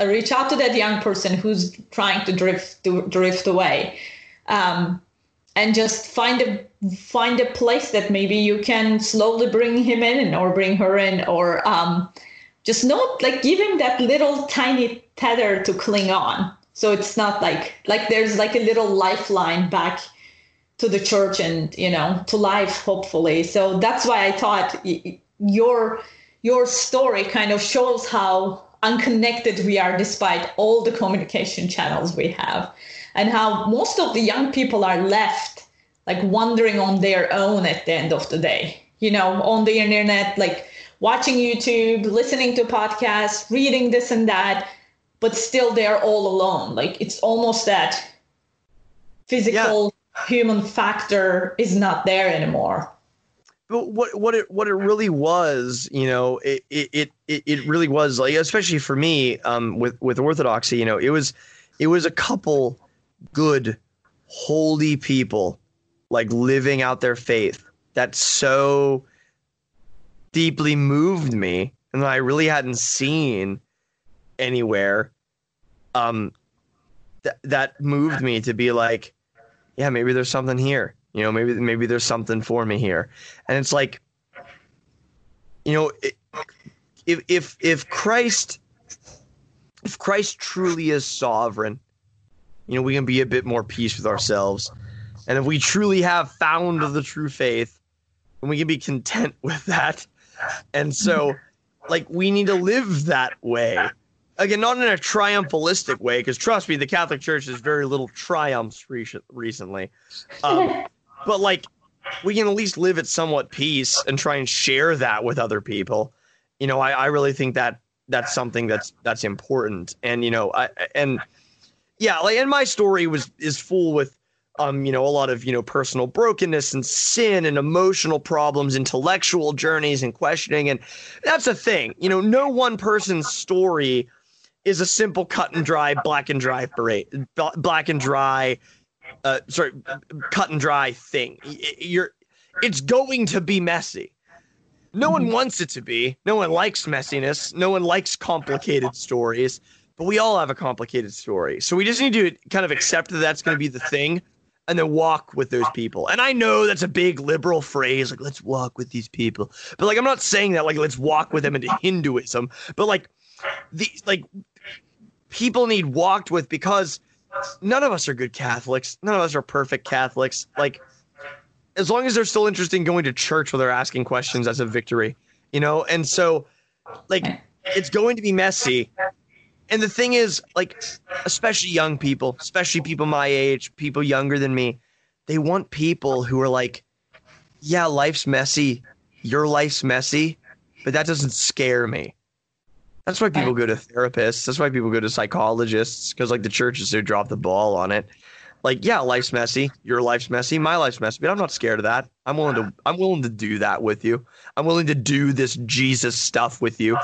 trying to drift away, and just find a place that maybe you can slowly bring him in or bring her in, or just not like give him that little tiny tether to cling on. So it's not like there's like a little lifeline back to the church and, you know, to life, hopefully. So that's why I thought your story kind of shows how unconnected we are despite all the communication channels we have, and how most of the young people are left like wandering on their own at the end of the day, you know, on the internet, like watching YouTube, listening to podcasts, reading this and that, but still they're all alone. Like, it's almost that physical human factor is not there anymore. But what it really was, it really was, like, especially for me, with Orthodoxy, it was a couple good, holy people, like, living out their faith that so deeply moved me, and that I really hadn't seen anywhere. That moved me to be like, yeah, maybe there's something here. Maybe there's something for me here. And it's like, if Christ truly is sovereign, we can be a bit more peace with ourselves. And if we truly have found the true faith, then we can be content with that. And so, like, we need to live that way. Again, not in a triumphalistic way, because trust me, the Catholic Church has very little triumphs recently. But, like, we can at least live at somewhat peace and try and share that with other people. I really think that's something that's important. And, and my story is full with, a lot of, personal brokenness and sin and emotional problems, intellectual journeys and questioning. And that's the thing, no one person's story is a simple cut and dry cut and dry thing. It's going to be messy. No one wants it to be. No one likes messiness. No one likes complicated stories, but we all have a complicated story. So we just need to kind of accept that that's going to be the thing and then walk with those people. And I know that's a big liberal phrase, like, let's walk with these people. But, like, I'm not saying that, like, let's walk with them into Hinduism, but, like, people need walked with, because none of us are good Catholics. None of us are perfect Catholics. Like, as long as they're still interested in going to church while they're asking questions, that's a victory, And so, like, it's going to be messy. And the thing is, like, especially young people, especially people my age, people younger than me, they want people who are like, yeah, life's messy. Your life's messy, but that doesn't scare me. That's why people go to therapists. That's why people go to psychologists, because, like, the churches, they drop the ball on it. Like, yeah, life's messy. Your life's messy. My life's messy. But I'm not scared of that. I'm willing to do that with you. I'm willing to do this Jesus stuff with you.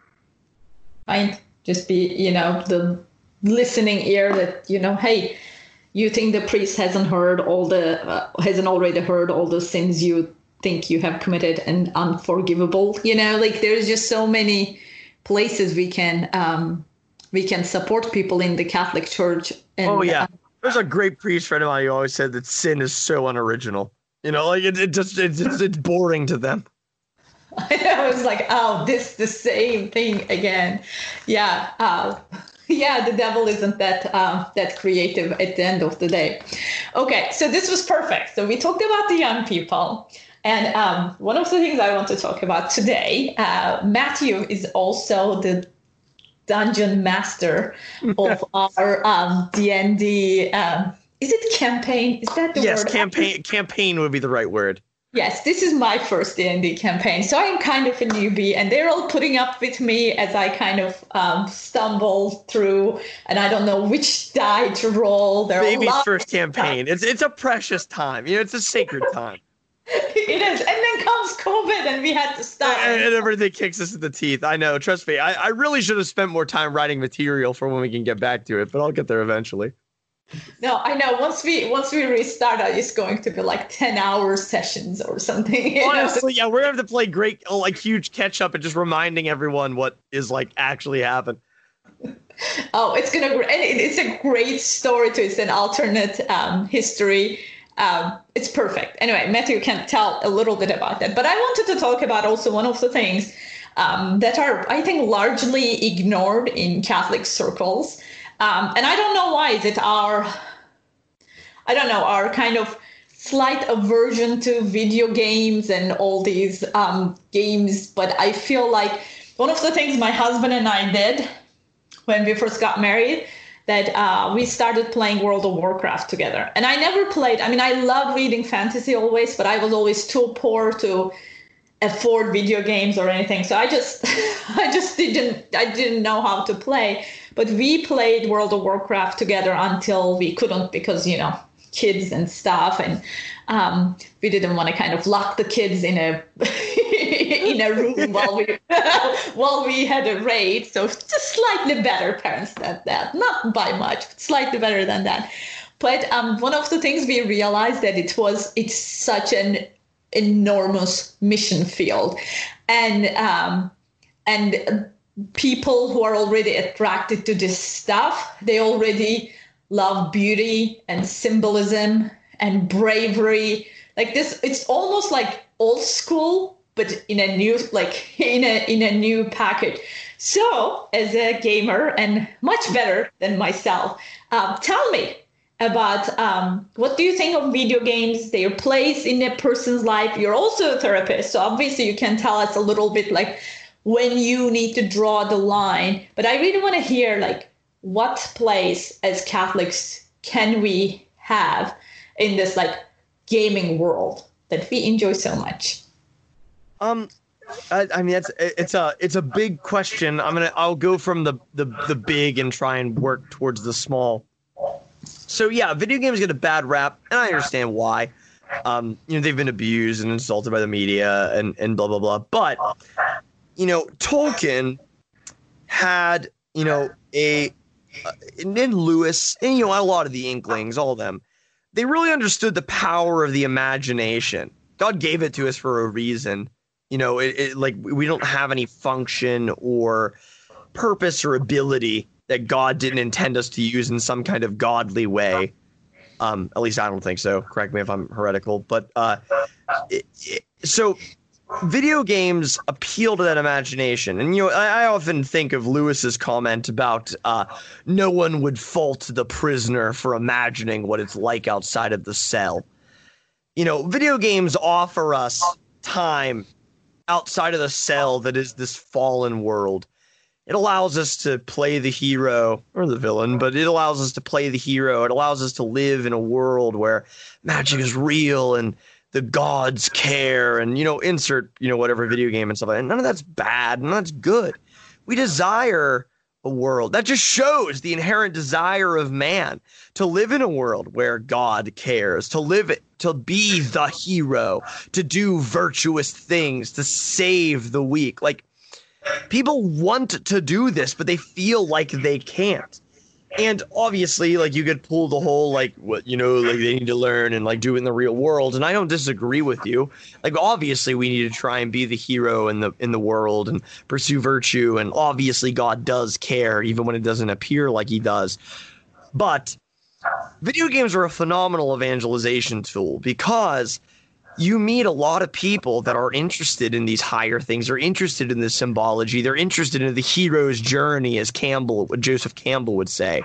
Fine. Just be, the listening ear that, hey, you think the priest hasn't already heard all the sins you think you have committed and unforgivable. Like, there's just so many places we can support people in the Catholic Church. And, there's a great priest friend of mine who always said that sin is so unoriginal. Like, it's boring to them. I was like, oh, this the same thing again. Yeah. The devil isn't that creative at the end of the day. Okay, so this was perfect. So we talked about the young people. And one of the things I want to talk about today, Matthew is also the dungeon master of our D&D. Is it campaign? Is that the word? Yes, campaign would be the right word. Yes, this is my first D&D campaign, so I'm kind of a newbie, and they're all putting up with me as I kind of stumble through, and I don't know which die to roll. Baby's first campaign. It's a precious time. It's a sacred time. It is, and then comes COVID, and we had to stop. And everything kicks us in the teeth. I know. Trust me. I really should have spent more time writing material for when we can get back to it, but I'll get there eventually. No, I know. Once we restart, it's going to be like 10-hour sessions or something. Honestly, yeah, we're gonna have to play great, like, huge catch up and just reminding everyone what is, like, actually happened. Oh, it's a great story to it's an alternate history. It's perfect. Anyway, Matthew can tell a little bit about that. But I wanted to talk about also one of the things that are, I think, largely ignored in Catholic circles. And I don't know why. Is it our kind of slight aversion to video games and all these games? But I feel like one of the things my husband and I did when we first got married, that we started playing World of Warcraft together. And I never played. I mean, I love reading fantasy always, but I was always too poor to afford video games or anything. So I didn't know how to play. But we played World of Warcraft together until we couldn't, because, kids and stuff, and we didn't want to kind of lock the kids in a in a room while we had a raid. So just slightly better parents than that, not by much, but slightly better than that. But one of the things we realized that it's such an enormous mission field, and people who are already attracted to this stuff, they already love beauty and symbolism and bravery. Like this, it's almost like old school, but in a new, like in a new package. So, as a gamer and much better than myself, tell me about what do you think of video games, their place in a person's life? You're also a therapist, so obviously you can tell us a little bit like when you need to draw the line. But I really want to hear like what place as Catholics can we have in this like gaming world that we enjoy so much? I mean, it's a big question. I'll go from the big and try and work towards the small. So yeah, video games get a bad rap, and I understand why. They've been abused and insulted by the media and blah blah blah. But Tolkien had and Lewis and a lot of the Inklings, all of them, they really understood the power of the imagination. God gave it to us for a reason. Like we don't have any function or purpose or ability that God didn't intend us to use in some kind of godly way. At least I don't think so. Correct me if I'm heretical. But so video games appeal to that imagination. And, I often think of Lewis's comment about no one would fault the prisoner for imagining what it's like outside of the cell. Video games offer us time outside of the cell that is this fallen world. It allows us to play the hero or the villain, but it allows us to play the hero. It allows us to live in a world where magic is real and the gods care and, insert, whatever video game and stuff like that. None of that's bad. None of that's good. We desire a world that just shows the inherent desire of man to live in a world where God cares, to be the hero, to do virtuous things, to save the weak. Like, people want to do this, but they feel like they can't. And obviously, like, you could pull the whole, like, what, like, they need to learn and, like, do it in the real world. And I don't disagree with you. Like, obviously, we need to try and be the hero in the world and pursue virtue. And obviously, God does care, even when it doesn't appear like he does. But video games are a phenomenal evangelization tool because you meet a lot of people that are interested in these higher things. They're interested in the symbology. They're interested in the hero's journey, as Joseph Campbell would say.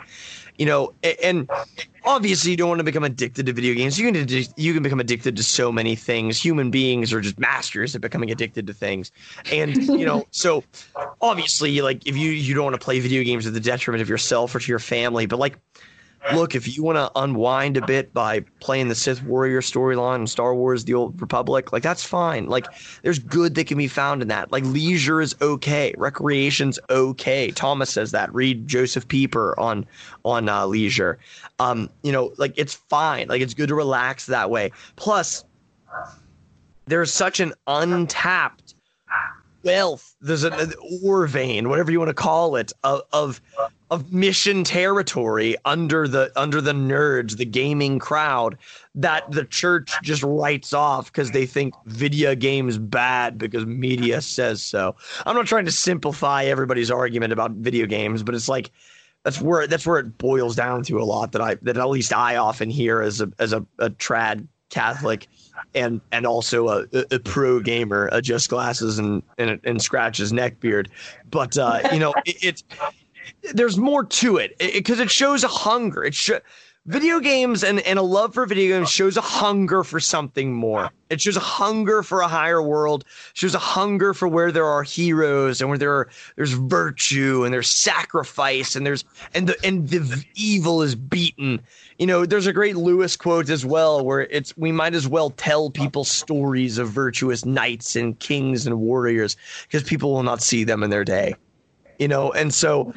And obviously you don't want to become addicted to video games. You can become addicted to so many things. Human beings are just masters at becoming addicted to things. And, so obviously, like, if you don't want to play video games at the detriment of yourself or to your family, but, like, look, if you want to unwind a bit by playing the Sith Warrior storyline in Star Wars: The Old Republic, like, that's fine. Like, there's good that can be found in that. Like, leisure is okay. Recreation's okay. Thomas says that. Read Joseph Pieper on leisure. Like, it's fine. Like, it's good to relax that way. Plus, there's such an untapped wealth. There's an ore vein, whatever you want to call it, of mission territory under the nerds, the gaming crowd, that the church just writes off because they think video games bad because media says so. I'm not trying to simplify everybody's argument about video games, but it's like that's where it boils down to a lot that at least I often hear as a trad Catholic and also a pro gamer, adjusts glasses and scratches neckbeard. But it's there's more to it because it shows a hunger. Video games and a love for video games shows a hunger for something more. It shows a hunger for a higher world. It shows a hunger for where there are heroes and where there's virtue and there's sacrifice and the evil is beaten. There's a great Lewis quote as well where we might as well tell people stories of virtuous knights and kings and warriors because people will not see them in their day. And so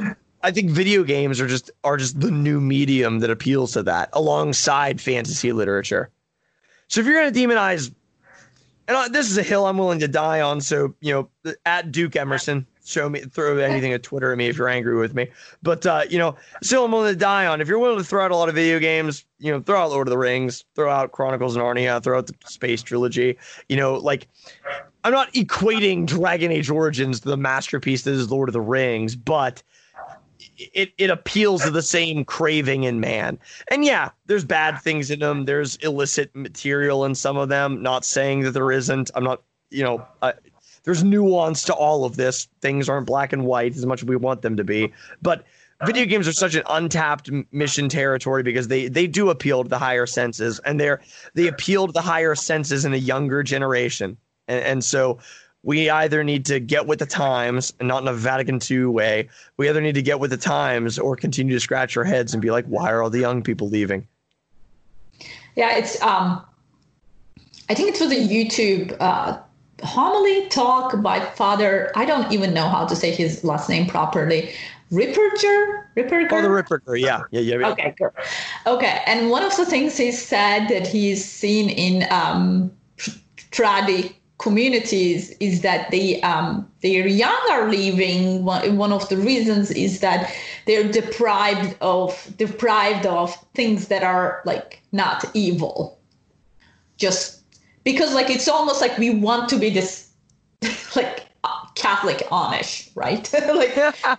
I think video games are just the new medium that appeals to that alongside fantasy literature. So if you're going to demonize, and this is a hill I'm willing to die on. So, at Duke Emerson, throw anything at Twitter at me if you're angry with me. But, still I'm willing to die on. If you're willing to throw out a lot of video games, throw out Lord of the Rings, throw out Chronicles of Narnia, throw out the Space Trilogy, I'm not equating Dragon Age Origins to the masterpiece that is Lord of the Rings, but it appeals to the same craving in man. And yeah, there's bad things in them. There's illicit material in some of them. Not saying that there isn't. I'm not, there's nuance to all of this. Things aren't black and white as much as we want them to be. But video games are such an untapped mission territory because they do appeal to the higher senses, and they appeal to the higher senses in a younger generation. And so we either need to get with the times, and not in a Vatican II way. We either need to get with the times or continue to scratch our heads and be like, why are all the young people leaving? Yeah, it's I think it was a YouTube homily talk by Father, I don't even know how to say his last name properly, Ripperger? Oh, the Ripperger, yeah. Okay, good. Okay, and one of the things he said that he's seen in tradi communities is that their young are leaving. One of the reasons is that they're deprived of things that are like not evil. Just because like it's almost like we want to be this like Catholic Amish, right? Like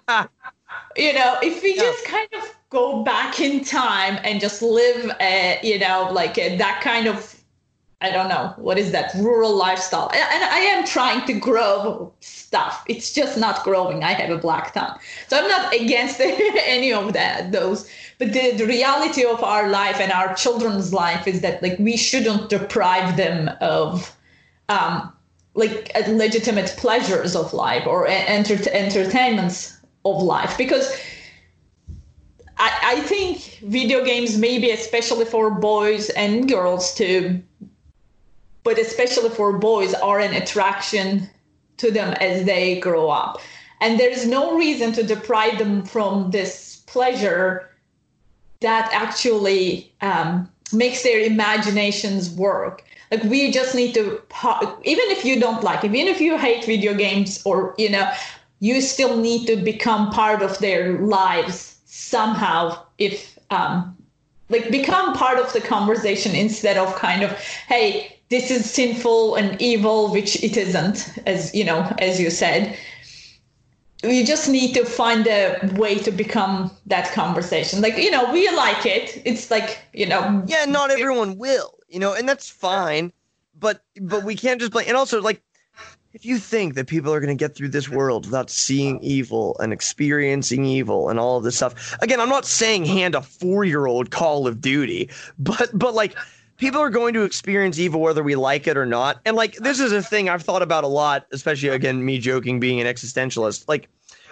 if we just kind of go back in time and just live that kind of, I don't know, what is that, rural lifestyle. And I am trying to grow stuff. It's just not growing. I have a black thumb. So I'm not against any of those. But the reality of our life and our children's life is that like we shouldn't deprive them of legitimate pleasures of life or entertainments of life. Because I think video games, maybe especially for boys and girls too, but especially for boys, are an attraction to them as they grow up. And there's no reason to deprive them from this pleasure that actually makes their imaginations work. Like we just need to, even if you don't like it, even if you hate video games or, you still need to become part of their lives somehow, if become part of the conversation instead of kind of, hey, this is sinful and evil, which it isn't, as you said. We just need to find a way to become that conversation. Like, we like it. It's like, Yeah, not everyone will, and that's fine. But we can't just play. And also, like, if you think that people are going to get through this world without seeing evil and experiencing evil and all of this stuff, again, I'm not saying hand a 4-year-old Call of Duty, but like, people are going to experience evil whether we like it or not. And like, this is a thing I've thought about a lot, especially, again, me joking, being an existentialist. Like,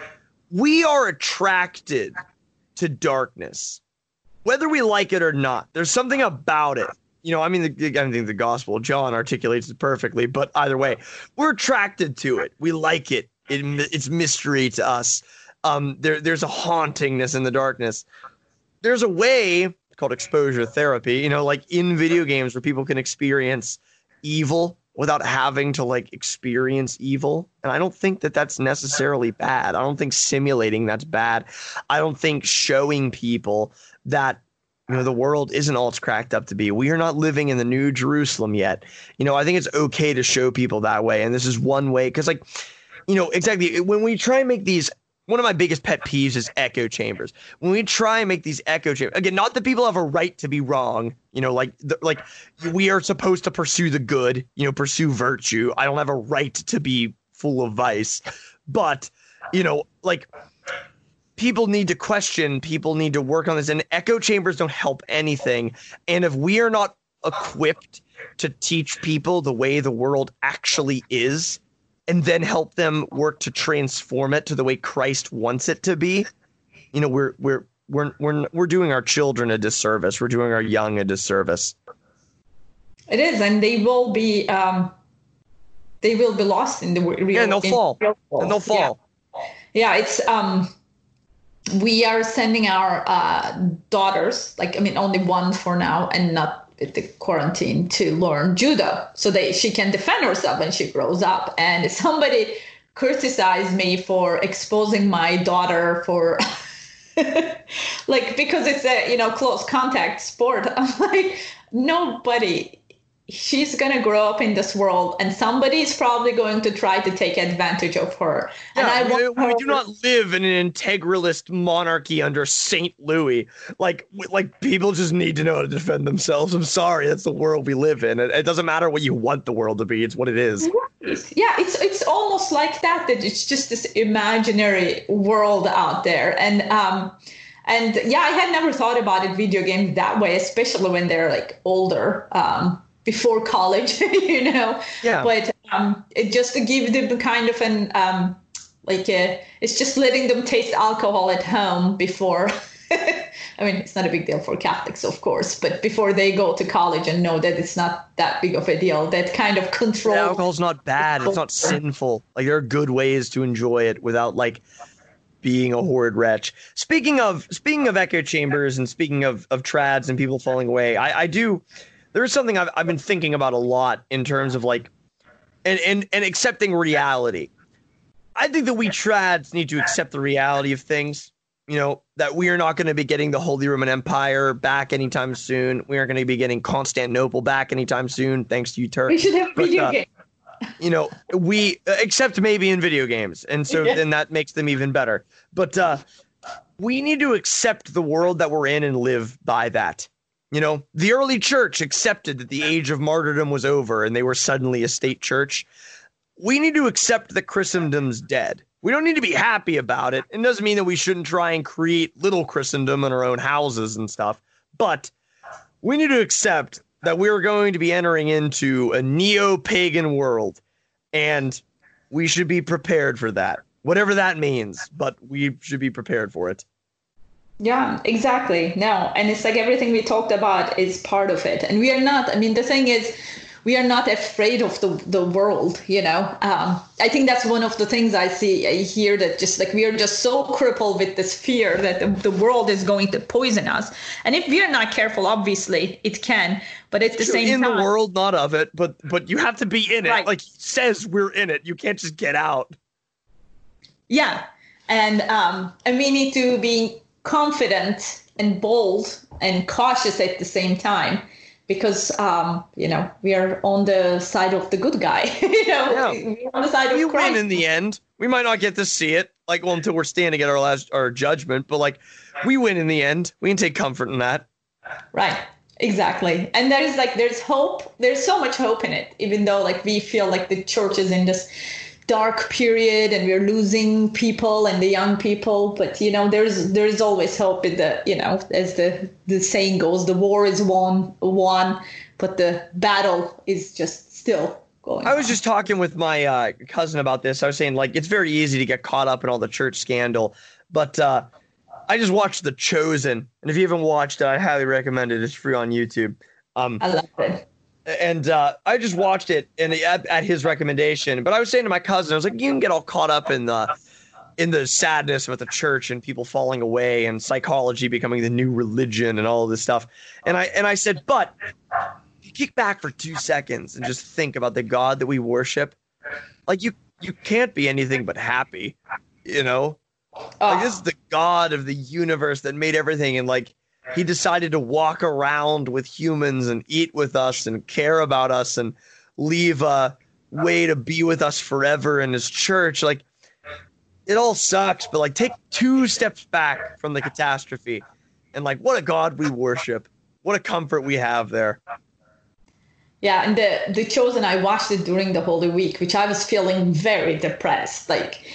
we are attracted to darkness, whether we like it or not. There's something about it. I think the Gospel of John articulates it perfectly, but either way, we're attracted to it. We like it. It's mystery to us. There's a hauntingness in the darkness. There's a way called exposure therapy, like in video games, where people can experience evil without having to like experience evil. And I don't think that that's necessarily bad. I don't think simulating that's bad. I don't think showing people that the world isn't all it's cracked up to be. We are not living in the New Jerusalem yet. I think it's okay to show people that way. And this is one way, because like, exactly, when we try and make these, one of my biggest pet peeves is echo chambers. When we try and make these echo chambers, again, not that people have a right to be wrong, like we are supposed to pursue the good, pursue virtue. I don't have a right to be full of vice, but, like, people need to question, people need to work on this, and echo chambers don't help anything. And if we are not equipped to teach people the way the world actually is, and then help them work to transform it to the way Christ wants it to be, we're doing our children a disservice. We're doing our young a disservice. It is, and they will be lost in the real. Yeah, and they'll fall. And they'll fall. Yeah, it's we are sending our daughters, only one for now, and not with the quarantine, to learn judo so that she can defend herself when she grows up. And somebody criticized me for exposing my daughter for because it's a close contact sport. I'm like, nobody. She's going to grow up in this world, and somebody's probably going to try to take advantage of her. Yeah, and we do not live in an integralist monarchy under St. Louis. Like people just need to know how to defend themselves. I'm sorry, that's the world we live in. It doesn't matter what you want the world to be. It's what it is. Yeah, it's almost like that it's just this imaginary world out there. And yeah, I had never thought about it, video games, that way, especially when they're like older. Before college, Yeah. But it just to give them kind of an it's just letting them taste alcohol at home before. It's not a big deal for Catholics, of course, but before they go to college and know that it's not that big of a deal, that kind of control. Yeah, alcohol's not bad. It's not sinful. Like, there are good ways to enjoy it without being a horrid wretch. Speaking of echo chambers and speaking of trads and people falling away, there is something I've been thinking about a lot in terms of and accepting reality. I think that we trads need to accept the reality of things. That we are not going to be getting the Holy Roman Empire back anytime soon. We aren't going to be getting Constantinople back anytime soon, thanks to you, Turk. We should have video games. We except maybe in video games, and so then that makes them even better. But we need to accept the world that we're in and live by that. The early church accepted that the age of martyrdom was over and they were suddenly a state church. We need to accept that Christendom's dead. We don't need to be happy about it. It doesn't mean that we shouldn't try and create little Christendom in our own houses and stuff. But we need to accept that we're going to be entering into a neo-pagan world. And we should be prepared for that. Whatever that means. But we should be prepared for it. Yeah, exactly. No, and it's like everything we talked about is part of it. And we are not, the thing is, we are not afraid of the world, I think that's one of the things I hear, that just we are just so crippled with this fear that the world is going to poison us. And if we are not careful, obviously it can, but at the same time. In the world, not of it, but you have to be in it. Right. Like he says, we're in it. You can't just get out. Yeah. And we need to be confident and bold and cautious at the same time, because we are on the side of the good guy. We're on the side of Christ. We win in the end. We might not get to see it until we're standing at our judgment, but we win in the end. We can take comfort in that. Right. Exactly. And there's hope. There's so much hope in it, even though we feel like the church is in this dark period and we're losing people and the young people, but there's always hope in the as the saying goes, the war is won, but the battle is just still going on. I was just talking with my cousin about this. I was saying it's very easy to get caught up in all the church scandal, but I just watched The Chosen, and if you haven't watched it, I highly recommend it. It's free on YouTube. I love it. And I just watched it at his recommendation. But I was saying to my cousin, I was like, you can get all caught up in the sadness about the church and people falling away and psychology becoming the new religion and all of this stuff. And I said, but if you kick back for 2 seconds and just think about the God that we worship, you can't be anything but happy, This is the God of the universe that made everything, and he decided to walk around with humans and eat with us and care about us and leave a way to be with us forever in his church. It all sucks, but take 2 steps back from the catastrophe and what a God we worship. What a comfort we have there. Yeah, and the Chosen, I watched it during the Holy Week, which I was feeling very depressed.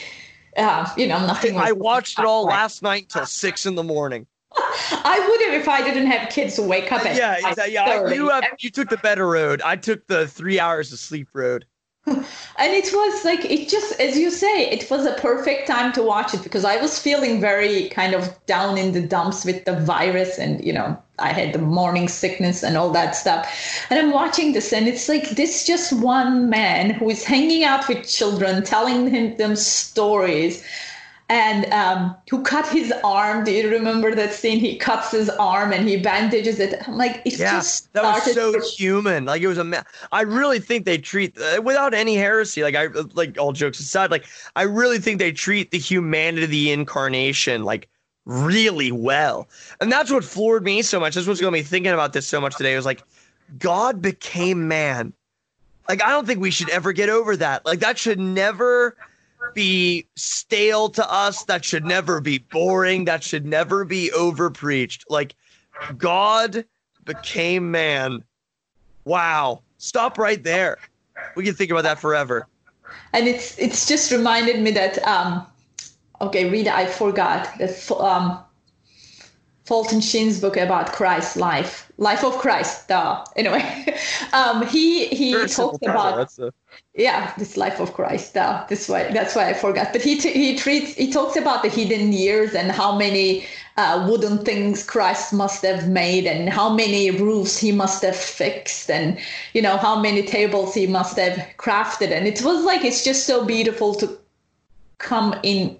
Nothing. I watched it all last night till 6 a.m. I would have if I didn't have kids who wake up at exactly. You took the better road. I took the 3 hours of sleep road. And it was it just, as you say, it was a perfect time to watch it, because I was feeling very kind of down in the dumps with the virus, and I had the morning sickness and all that stuff. And I'm watching this, and it's this just one man who is hanging out with children, telling them stories. and who cut his arm. Do you remember that scene? He cuts his arm and he bandages it. I'm like, it's just that was so human. Like, it was I really think they treat, without any heresy, like all jokes aside, like, I really think they treat the humanity of the incarnation like really well. And that's what floored me so much. That's what's got me thinking about this so much today. It was like, God became man. Like, I don't think we should ever get over that. Like, that should never be stale to us. That should never be boring. That should never be overpreached. Like, God became man. Wow. Stop right there. We can think about that forever. And it's just reminded me that, okay, Rita, I forgot that Fulton Sheen's book about Christ's life of Christ. Anyway, he talked about this life of Christ. That's why I forgot. But he talks about the hidden years and how many wooden things Christ must have made, and how many roofs he must have fixed, and how many tables he must have crafted. And it was like, it's just so beautiful to come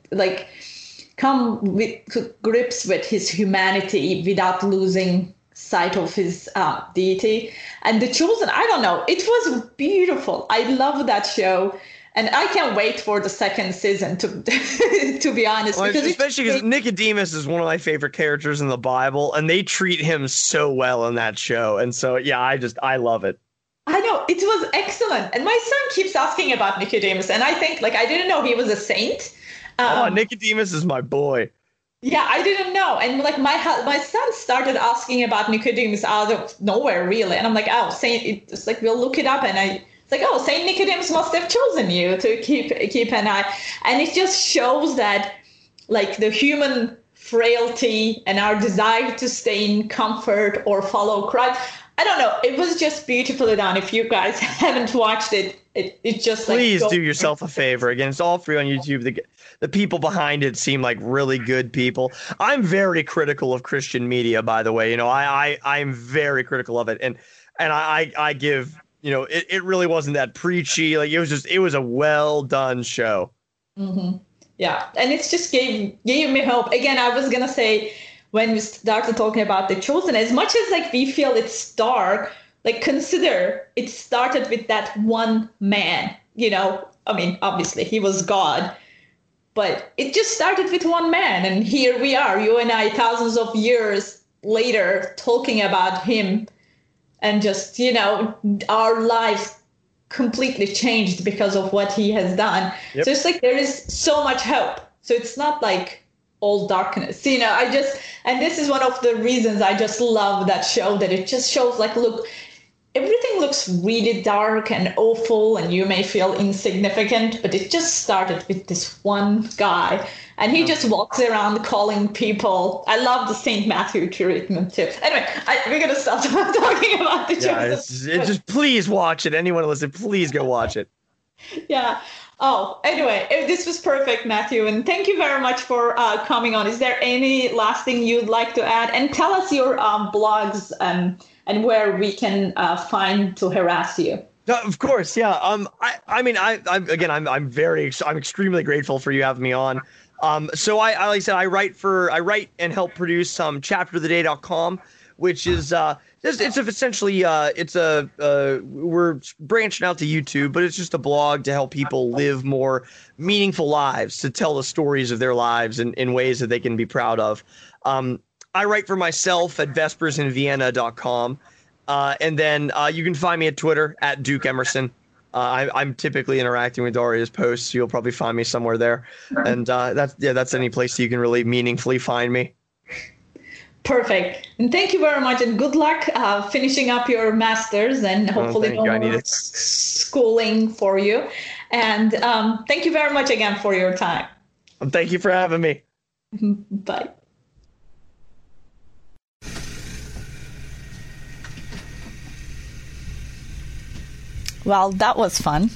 to grips with his humanity without losing sight of his deity. And The Chosen, I don't know, it was beautiful. I love that show. And I can't wait for the second season, to be honest. Well, especially because Nicodemus is one of my favorite characters in the Bible, and they treat him so well in that show. And so, yeah, I love it. I know, it was excellent. And my son keeps asking about Nicodemus, and I think, I didn't know he was a saint. Nicodemus is my boy. Yeah, I didn't know. And my son started asking about Nicodemus out of nowhere, really. And I'm like, it's like, we'll look it up. And it's like, Saint Nicodemus must have chosen you to keep an eye. And it just shows that, like, the human frailty and our desire to stay in comfort or follow Christ. I don't know. It was just beautifully done. If you guys haven't watched it, it's just like, please do yourself a favor. Again, it's all free on YouTube. The people behind it seem like really good people. I'm very critical of Christian media, by the way. I'm very critical of it, and I give, it really wasn't that preachy. Like, it was a well done show. Mm-hmm. Yeah, and it's just gave me hope. Again, I was gonna say, when we started talking about The Chosen, as much as we feel it's dark, consider it started with that one man. I mean, obviously he was God. But it just started with one man, and here we are, you and I, thousands of years later, talking about him, and just, our lives completely changed because of what he has done. Yep. So it's like there is so much hope. So it's not like all darkness, and this is one of the reasons I just love that show, that it just shows, look, everything looks really dark and awful, and you may feel insignificant, but it just started with this one guy, and he just walks around calling people. I love the St. Matthew treatment too. Anyway, we're going to stop talking about The Chosen. Just please watch it. Anyone listen, please go watch it. Yeah. Oh, anyway, this was perfect, Matthew, and thank you very much for coming on. Is there any last thing you'd like to add? And tell us your blogs and where we can find to harass you. Of course, yeah. I'm extremely grateful for you having me on. So like I said, I write and help produce chapteroftheday.com, which is it's essentially we're branching out to YouTube, but it's just a blog to help people live more meaningful lives, to tell the stories of their lives in ways that they can be proud of. I write for myself at vespersinvienna.com. And then you can find me at Twitter at Duke Emerson. I'm typically interacting with Daria's posts, so you'll probably find me somewhere there. And that's any place you can really meaningfully find me. Perfect. And thank you very much, and good luck finishing up your master's, and hopefully no more schooling for you. And thank you very much again for your time. Thank you for having me. Bye. Well, that was fun.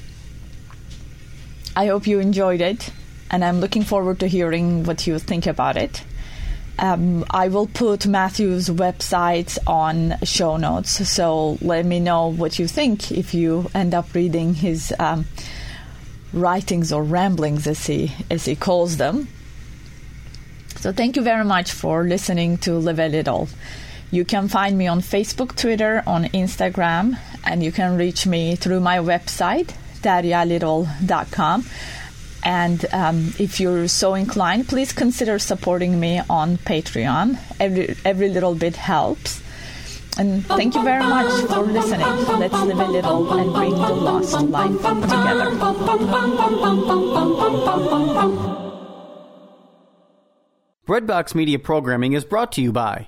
I hope you enjoyed it, and I'm looking forward to hearing what you think about it. I will put Matthew's website on show notes, so let me know what you think if you end up reading his writings or ramblings, as he calls them. So thank you very much for listening to Live a Little. You can find me on Facebook, Twitter, on Instagram, and you can reach me through my website, daryalittle.com. And if you're so inclined, please consider supporting me on Patreon. Every little bit helps. And thank you very much for listening. Let's live a little and bring the lost life together. Breadbox Media Programming is brought to you by...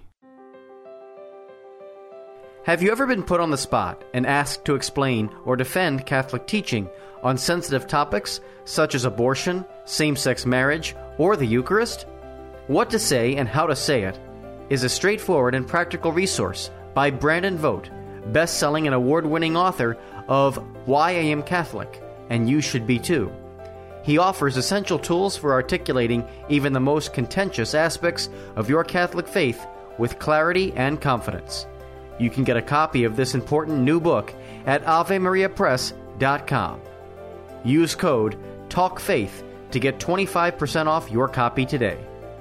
Have you ever been put on the spot and asked to explain or defend Catholic teaching on sensitive topics such as abortion, same-sex marriage, or the Eucharist? What to Say and How to Say It is a straightforward and practical resource by Brandon Vogt, best-selling and award-winning author of Why I Am Catholic, and You Should Be Too. He offers essential tools for articulating even the most contentious aspects of your Catholic faith with clarity and confidence. You can get a copy of this important new book at AveMariaPress.com. Use code TALKFAITH to get 25% off your copy today.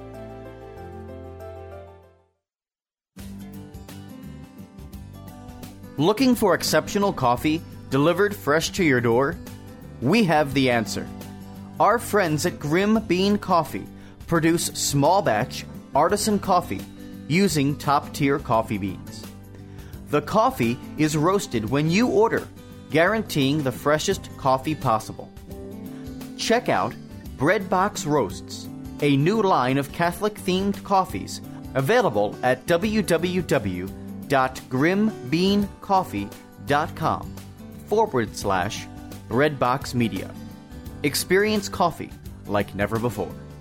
Looking for exceptional coffee delivered fresh to your door? We have the answer. Our friends at Grim Bean Coffee produce small batch artisan coffee using top-tier coffee beans. The coffee is roasted when you order, guaranteeing the freshest coffee possible. Check out Breadbox Roasts, a new line of Catholic-themed coffees available at www.grimbeancoffee.com/Redbox Media. Experience coffee like never before.